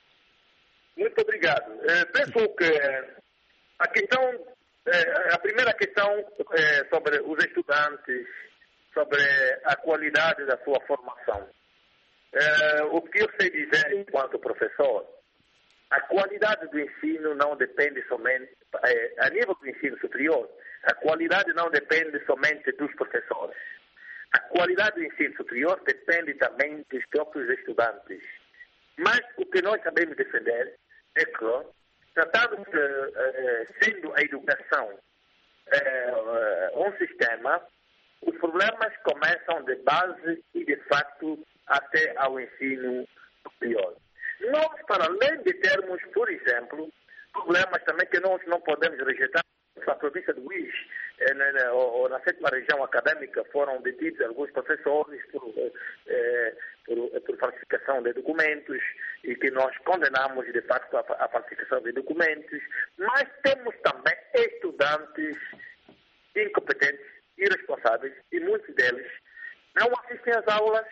Muito obrigado. Uh, penso que a questão, uh, a primeira questão uh, sobre os estudantes, sobre a qualidade da sua formação. Uh, o que eu sei dizer enquanto professor, a qualidade do ensino não depende somente, uh, a nível do ensino superior, a qualidade não depende somente dos professores. A qualidade do ensino superior depende também dos próprios estudantes. Mas o que nós sabemos defender é que, tratando-se, uh, sendo a educação uh, um sistema, os problemas começam de base e, de facto, até ao ensino superior. Nós, para além de termos, por exemplo, problemas também que nós não podemos rejeitar. Na província do Luís, eh, na, na, ou, na sétima região acadêmica, foram detidos alguns professores por, eh, por, por falsificação de documentos e que nós condenamos, de facto, a, a falsificação de documentos. Mas temos também estudantes incompetentes, irresponsáveis, e muitos deles não assistem às aulas,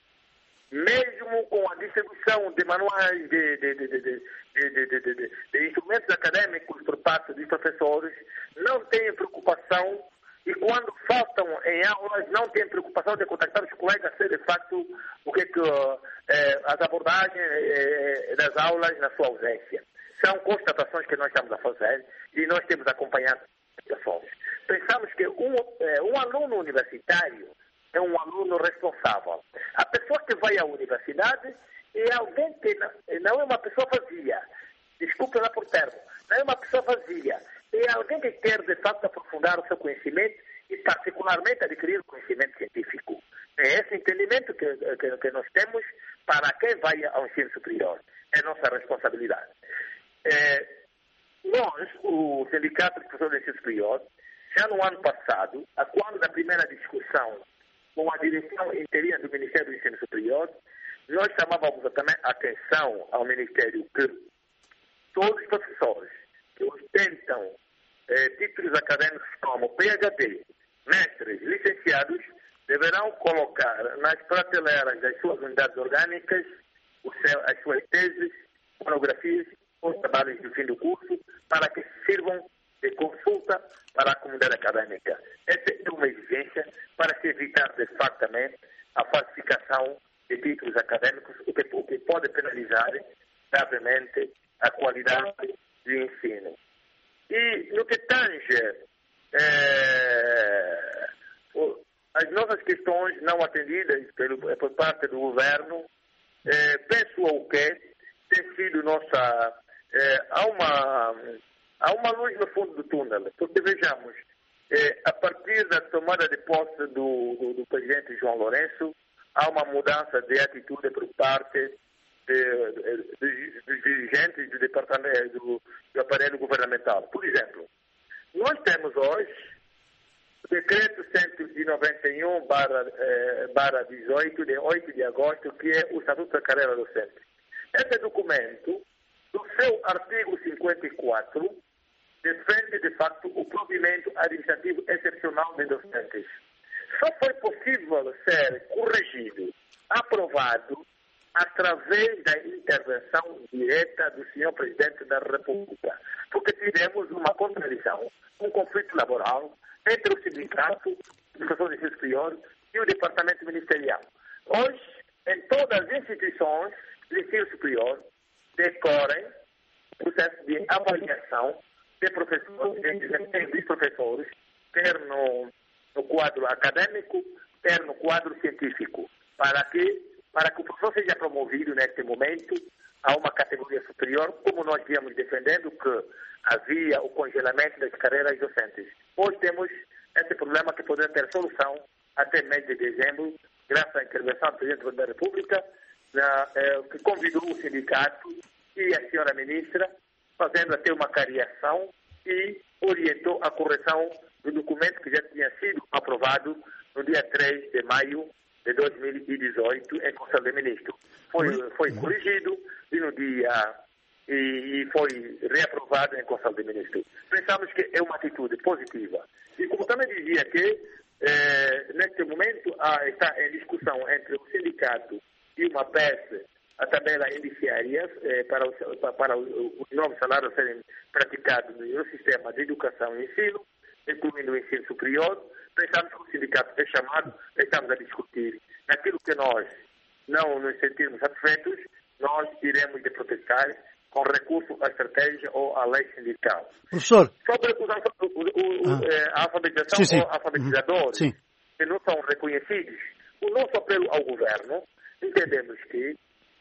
mesmo com a distribuição de manuais de, de, de, de, de, de, de, de, de, de instrumentos acadêmicos por parte dos professores, não têm preocupação e quando faltam em aulas não têm preocupação de contactar os colegas, ser de facto o que, que eh, as abordagens eh, das aulas na sua ausência. São constatações que nós estamos a fazer e nós temos acompanhado as situações. Pensamos que um, eh, um aluno universitário é um aluno responsável. A pessoa que vai à universidade é alguém que não, não é uma pessoa vazia. Desculpe lá por termo. Não é uma pessoa vazia. É alguém que quer, de facto, aprofundar o seu conhecimento e, particularmente, adquirir o conhecimento científico. É esse entendimento que, que, que nós temos para quem vai ao ensino superior. É nossa responsabilidade. É, nós, o Sindicato de Professores do Ensino Superior, já no ano passado, a quando da primeira discussão com a direção interina do Ministério do Ensino Superior, nós chamávamos também a atenção ao Ministério que todos os professores que ostentam eh, títulos acadêmicos como P H D, mestres, licenciados, deverão colocar nas prateleiras das suas unidades orgânicas o seu, as suas teses, monografias ou trabalhos de fim do curso para que sirvam de consulta para a comunidade acadêmica. Essa é uma exigência para se evitar, de facto, também a falsificação de títulos acadêmicos, o que, o que pode penalizar gravemente a qualidade do ensino. E no que tange eh, as nossas questões não atendidas pelo, por parte do governo, eh, penso o que tem sido nossa... Eh, há uma... Há uma luz no fundo do túnel, porque vejamos, eh, a partir da tomada de posse do, do, do presidente João Lourenço, há uma mudança de atitude por parte de, de, de, dos dirigentes do departamento, do, do aparelho governamental. Por exemplo, nós temos hoje o decreto cento e noventa e um barra dezoito, de oito de agosto, que é o Estatuto da Carreira Docente. Esse documento, no seu artigo cinquenta e quatro, defende, de facto, o provimento administrativo excepcional de docentes. Só foi possível ser corrigido, aprovado, através da intervenção direta do senhor Presidente da República, porque tivemos uma contradição, um conflito laboral entre o Sindicato de Professores de Ensino Superior e o Departamento Ministerial. Hoje, em todas as instituições de ensino superior, decorrem processo de avaliação de professores, de professores, quer no, no quadro acadêmico, quer no quadro científico, para que, para que o professor seja promovido neste momento a uma categoria superior, como nós viemos defendendo que havia o congelamento das carreiras docentes. Hoje temos esse problema que poderá ter solução até mês de dezembro, graças à intervenção do Presidente da República, na, eh, que convidou o sindicato e a senhora ministra, fazendo até uma cariação e orientou a correção do documento que já tinha sido aprovado no dia três de maio de dois mil e dezoito em Conselho de Ministros. Foi, foi corrigido e no dia e, e foi reaprovado em Conselho de Ministros. Pensamos que é uma atitude positiva. E como também dizia que eh, neste momento ah, está em discussão entre o sindicato e uma P E S a tabela indiciária eh, para, o, para os novos salários serem praticados no sistema de educação e ensino, incluindo o ensino superior. Pensamos que o sindicato é chamado, estamos a discutir. Naquilo que nós não nos sentirmos satisfeitos, nós iremos de protestar com recurso à estratégia ou à lei sindical. Professor. Sobre os, o, o, ah. a alfabetização sim, sim. ou alfabetizadores sim. que não são reconhecidos, o nosso apelo ao governo, entendemos que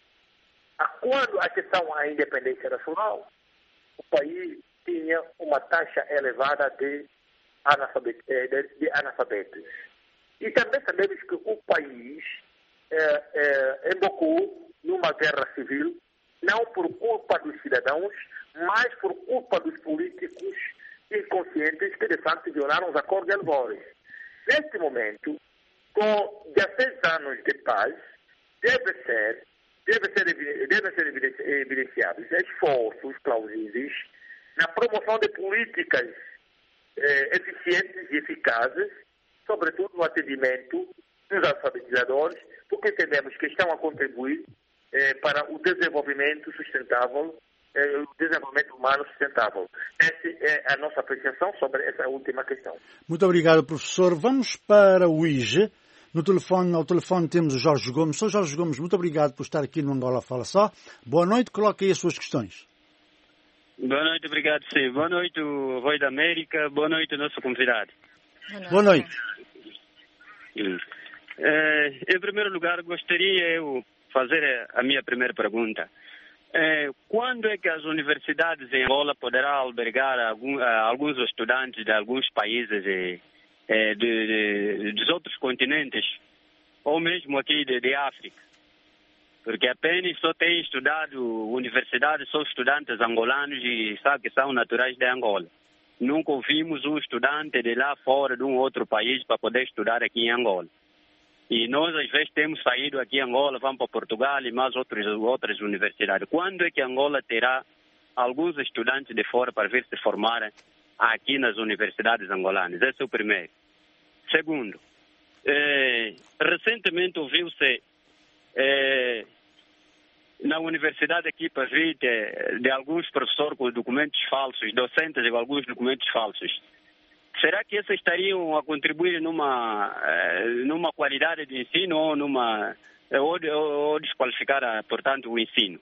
quando a questão à independência nacional, o país tinha uma taxa elevada de, analfabet, de, de analfabetos. E também sabemos que o país é, é, embocou numa guerra civil não por culpa dos cidadãos, mas por culpa dos políticos inconscientes que, de facto, violaram os acordos de Alvores. Neste momento, com dezesseis anos de paz, deve ser, deve ser, deve ser evidenciados esforços plausíveis na promoção de políticas eh, eficientes e eficazes, sobretudo no atendimento dos alfabetizadores, porque entendemos que estão a contribuir eh, para o desenvolvimento sustentável, eh, o desenvolvimento humano sustentável. Essa é a nossa apreciação sobre essa última questão. Muito obrigado, professor. Vamos para o I G E. No telefone, ao telefone temos o Jorge Gomes. Sr. Jorge Gomes, muito obrigado por estar aqui no Angola Fala Só. Boa noite, coloque aí as suas questões. Boa noite, obrigado, sim. Boa noite, o Rui da América. Boa noite, nosso convidado. Boa noite. É, em primeiro lugar, gostaria eu fazer a minha primeira pergunta. É, quando é que as universidades em Angola poderão albergar algum, alguns estudantes de alguns países e, é, de, de, dos outros continentes, ou mesmo aqui de, de África? Porque apenas só tem estudado universidades, só estudantes angolanos e sabe que são naturais de Angola. Nunca ouvimos um estudante de lá fora de um outro país para poder estudar aqui em Angola. E nós, às vezes, temos saído aqui em Angola, vamos para Portugal e mais outros, outras universidades. Quando é que Angola terá alguns estudantes de fora para vir se formar aqui nas universidades angolanas? Esse é o primeiro. Segundo, eh, recentemente ouviu-se eh, na universidade aqui para vir de, de alguns professores com documentos falsos, docentes com alguns documentos falsos. Será que esses estariam a contribuir numa, numa qualidade de ensino ou, numa, ou, ou desqualificar, portanto, o ensino?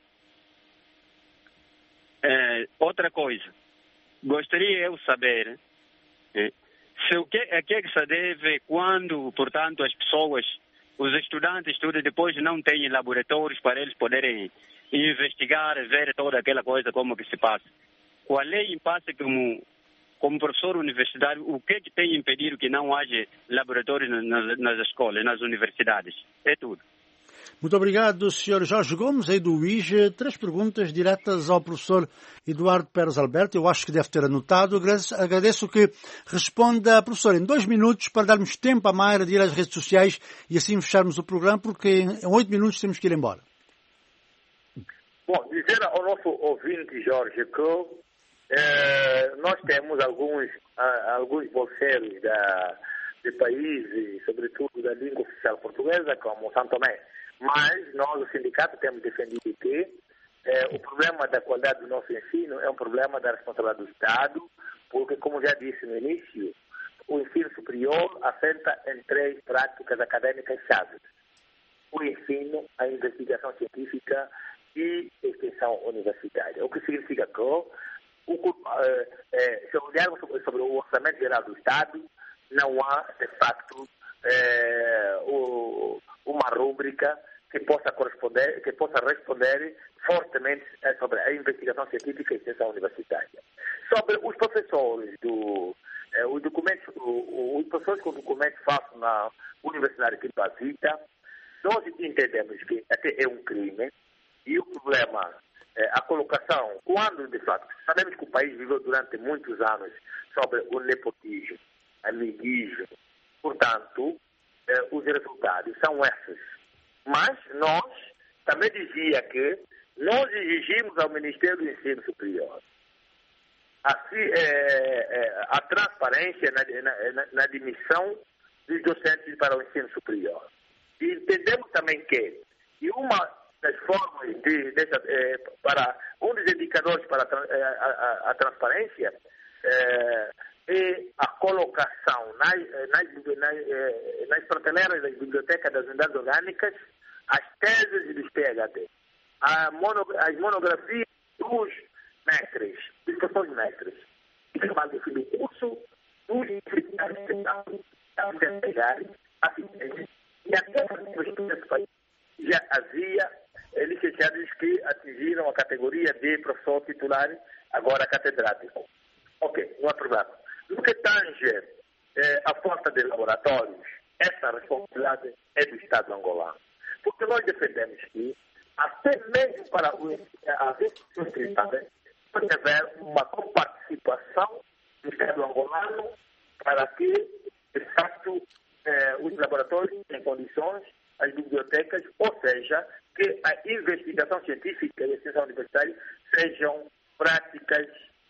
É, outra coisa, gostaria eu saber é, se o que, a que é que se deve quando, portanto, as pessoas, os estudantes, tudo depois não têm laboratórios para eles poderem investigar, ver toda aquela coisa como que se passa. Qual é o impasse como Como professor universitário, o que é que tem impedido que não haja laboratórios nas, nas escolas, nas universidades? É tudo. Muito obrigado, senhor Jorge Gomes, aí do I G E. Três perguntas diretas ao professor Eduardo Pérez Alberto. Eu acho que deve ter anotado. Agradeço, agradeço que responda, professor, em dois minutos, para darmos tempo à Mayra de ir às redes sociais e assim fecharmos o programa, porque em oito minutos temos que ir embora. Bom, dizer ao nosso ouvinte, Jorge, que Eh, nós temos alguns, ah, alguns bolseiros da, de países, sobretudo da língua oficial portuguesa, como São Tomé. Mas nós, o sindicato, temos defendido que eh, o problema da qualidade do nosso ensino é um problema da responsabilidade do Estado, porque, como já disse no início, o ensino superior assenta em três práticas acadêmicas chaves: o ensino, a investigação científica e a extensão universitária. O que significa que O, eh, eh, se olharmos sobre, sobre o orçamento geral do Estado, não há, de facto, eh, o, uma rúbrica que possa corresponder, que possa responder fortemente sobre a investigação científica e a extensão universitária. Sobre os professores do eh, os documentos, o, os professores com documentos falsos na universidade que visita, nós entendemos que até é um crime e o problema a colocação, quando de fato sabemos que o país viveu durante muitos anos sobre o nepotismo, amiguismo, portanto, eh, os resultados são esses. Mas nós também dizia que nós exigimos ao Ministério do Ensino Superior assim, eh, eh, a transparência na, na, na admissão dos docentes para o ensino superior. E entendemos também que e uma das formas de, de, eh, para um dos indicadores para a, a, a transparência eh, é a colocação nas, nas, nas, nas prateleiras das bibliotecas das unidades orgânicas as teses e dos P H D, a mono, as monografias dos mestres, dos professores mestres, que trabalham no fim do curso, dos universitários que estão a pegar assistentes e até nesse país já havia licenciados que atingiram a categoria de professor titular, agora catedrático. Ok, não há problema. No que tange eh, a falta de laboratórios, essa responsabilidade é do Estado angolano. Porque nós defendemos que até mesmo para as instituições privadas, pode haver uma comparticipação do Estado angolano para que, de facto, eh, os laboratórios tenham condições, as bibliotecas, ou seja, que a investigação científica e a extensão universitária sejam práticas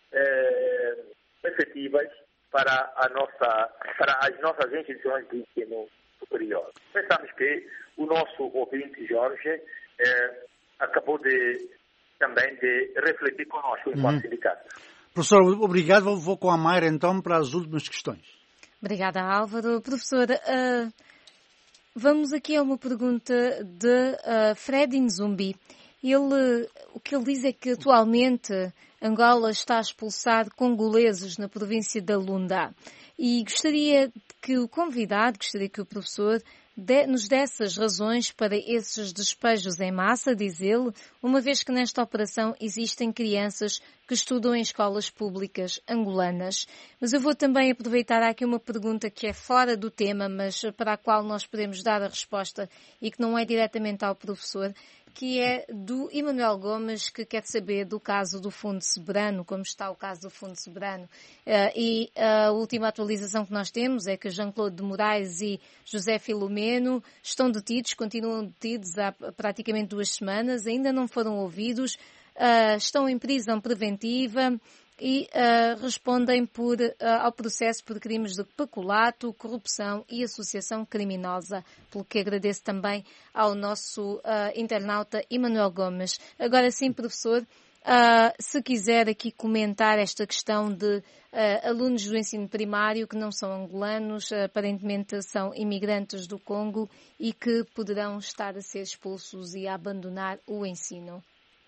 eh, efetivas para, a nossa, para as nossas instituições de ensino superior. Pensamos que o nosso ouvinte, Jorge, eh, acabou de, também de refletir conosco enquanto uhum. sindicato. Professor, obrigado. Vou, vou com a Mayra então para as últimas questões. Obrigada, Álvaro. Professor, uh, vamos aqui a uma pergunta de uh, Fred Nzumbi. Ele, o que ele diz é que atualmente Angola está a expulsar congoleses na província da Lunda. E gostaria que o convidado, gostaria que o professor de, nos desse as razões para esses despejos em massa, diz ele, uma vez que nesta operação existem crianças que estudam em escolas públicas angolanas. Mas eu vou também aproveitar aqui uma pergunta que é fora do tema, mas para a qual nós podemos dar a resposta e que não é diretamente ao professor, que é do Emanuel Gomes, que quer saber do caso do Fundo Soberano, como está o caso do Fundo Soberano. Uh, e a última atualização que nós temos é que Jean-Claude de Moraes e José Filomeno estão detidos, continuam detidos há praticamente duas semanas, ainda não foram ouvidos, uh, estão em prisão preventiva e uh, respondem por, uh, ao processo por crimes de peculato, corrupção e associação criminosa, pelo que agradeço também ao nosso uh, internauta Emanuel Gomes. Agora sim, professor, uh, se quiser aqui comentar esta questão de uh, alunos do ensino primário que não são angolanos, uh, aparentemente são imigrantes do Congo e que poderão estar a ser expulsos e a abandonar o ensino.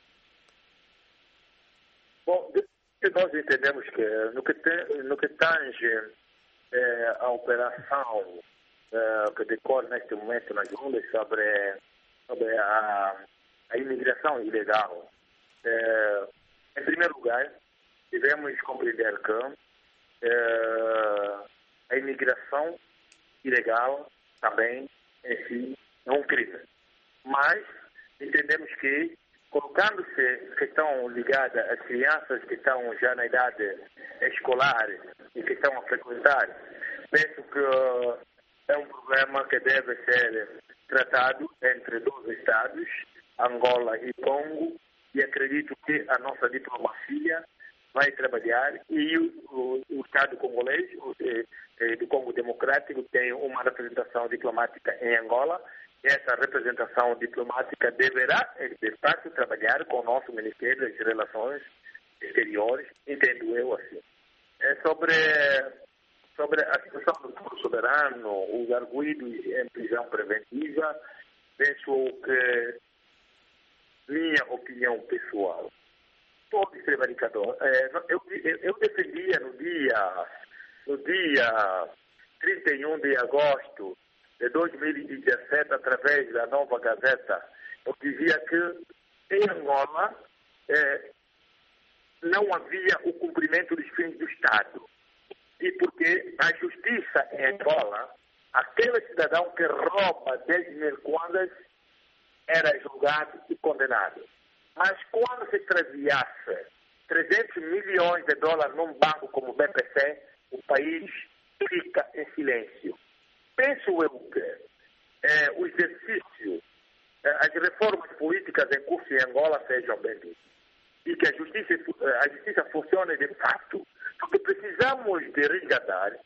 Bom, nós entendemos que no que, te, no que tange eh, a operação eh, que decorre neste momento nas rundas sobre, sobre a, a imigração ilegal, eh, em primeiro lugar, devemos compreender que eh, a imigração ilegal também em si é um crime. Mas entendemos que colocando-se questão ligada às crianças que estão já na idade escolar e que estão a frequentar, penso que é um problema que deve ser tratado entre dois estados, Angola e Congo, e acredito que a nossa diplomacia vai trabalhar e o, o, o Estado congolês, o, eh, do Congo Democrático, tem uma representação diplomática em Angola. Essa representação diplomática deverá, de fato, trabalhar com o nosso Ministério das Relações Exteriores, entendo eu assim. É sobre, sobre a situação do Fundo Soberano, os arguidos em prisão preventiva, penso que, minha opinião pessoal, todo prevaricador, é, eu, eu, eu defendia no dia, no dia trinta e um de agosto de dois mil e dezessete, através da Nova Gazeta, eu dizia que em Angola eh, não havia o cumprimento dos fins do Estado. E porque a justiça em Angola, aquele cidadão que rouba dez mil kwanzas era julgado e condenado. Mas quando se extraviasse trezentos milhões de dólares num banco como o B P C, o país fica em silêncio. Penso eu que eh, o exercício, eh, as reformas políticas em curso em Angola sejam bem-vindas e que a justiça, a justiça funcione de fato, porque precisamos de resgatar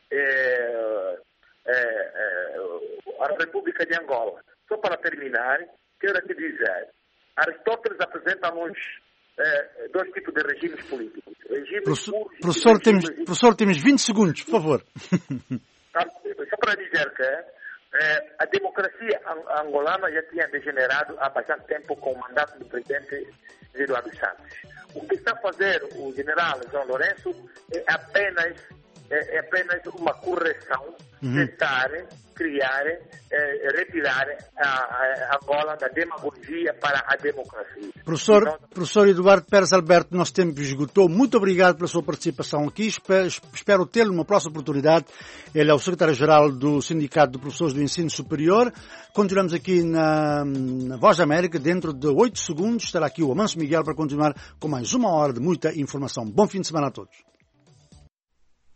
eh, eh, eh, a República de Angola. Só para terminar, quero aqui dizer, Aristóteles apresenta-nos eh, dois tipos de regimes políticos. Regimes professor, puros professor, regimes... temos, professor, temos vinte segundos, por favor. Só para dizer que eh, a democracia angolana já tinha degenerado há bastante tempo com o mandato do presidente Eduardo Santos. O que está a fazer o general João Lourenço é apenas, é, é apenas uma correção, uhum. tentar criar, eh, retirar a, a Angola da demagogia para a democracia. Professor, então, professor Eduardo Pérez Alberto, nosso tempo esgotou. Muito obrigado pela sua participação aqui. Espero, espero tê-lo numa próxima oportunidade. Ele é o secretário-geral do Sindicato de Professores do Ensino Superior. Continuamos aqui na, na Voz da América. Dentro de oito segundos estará aqui o Amancio Miguel para continuar com mais uma hora de muita informação. Bom fim de semana a todos.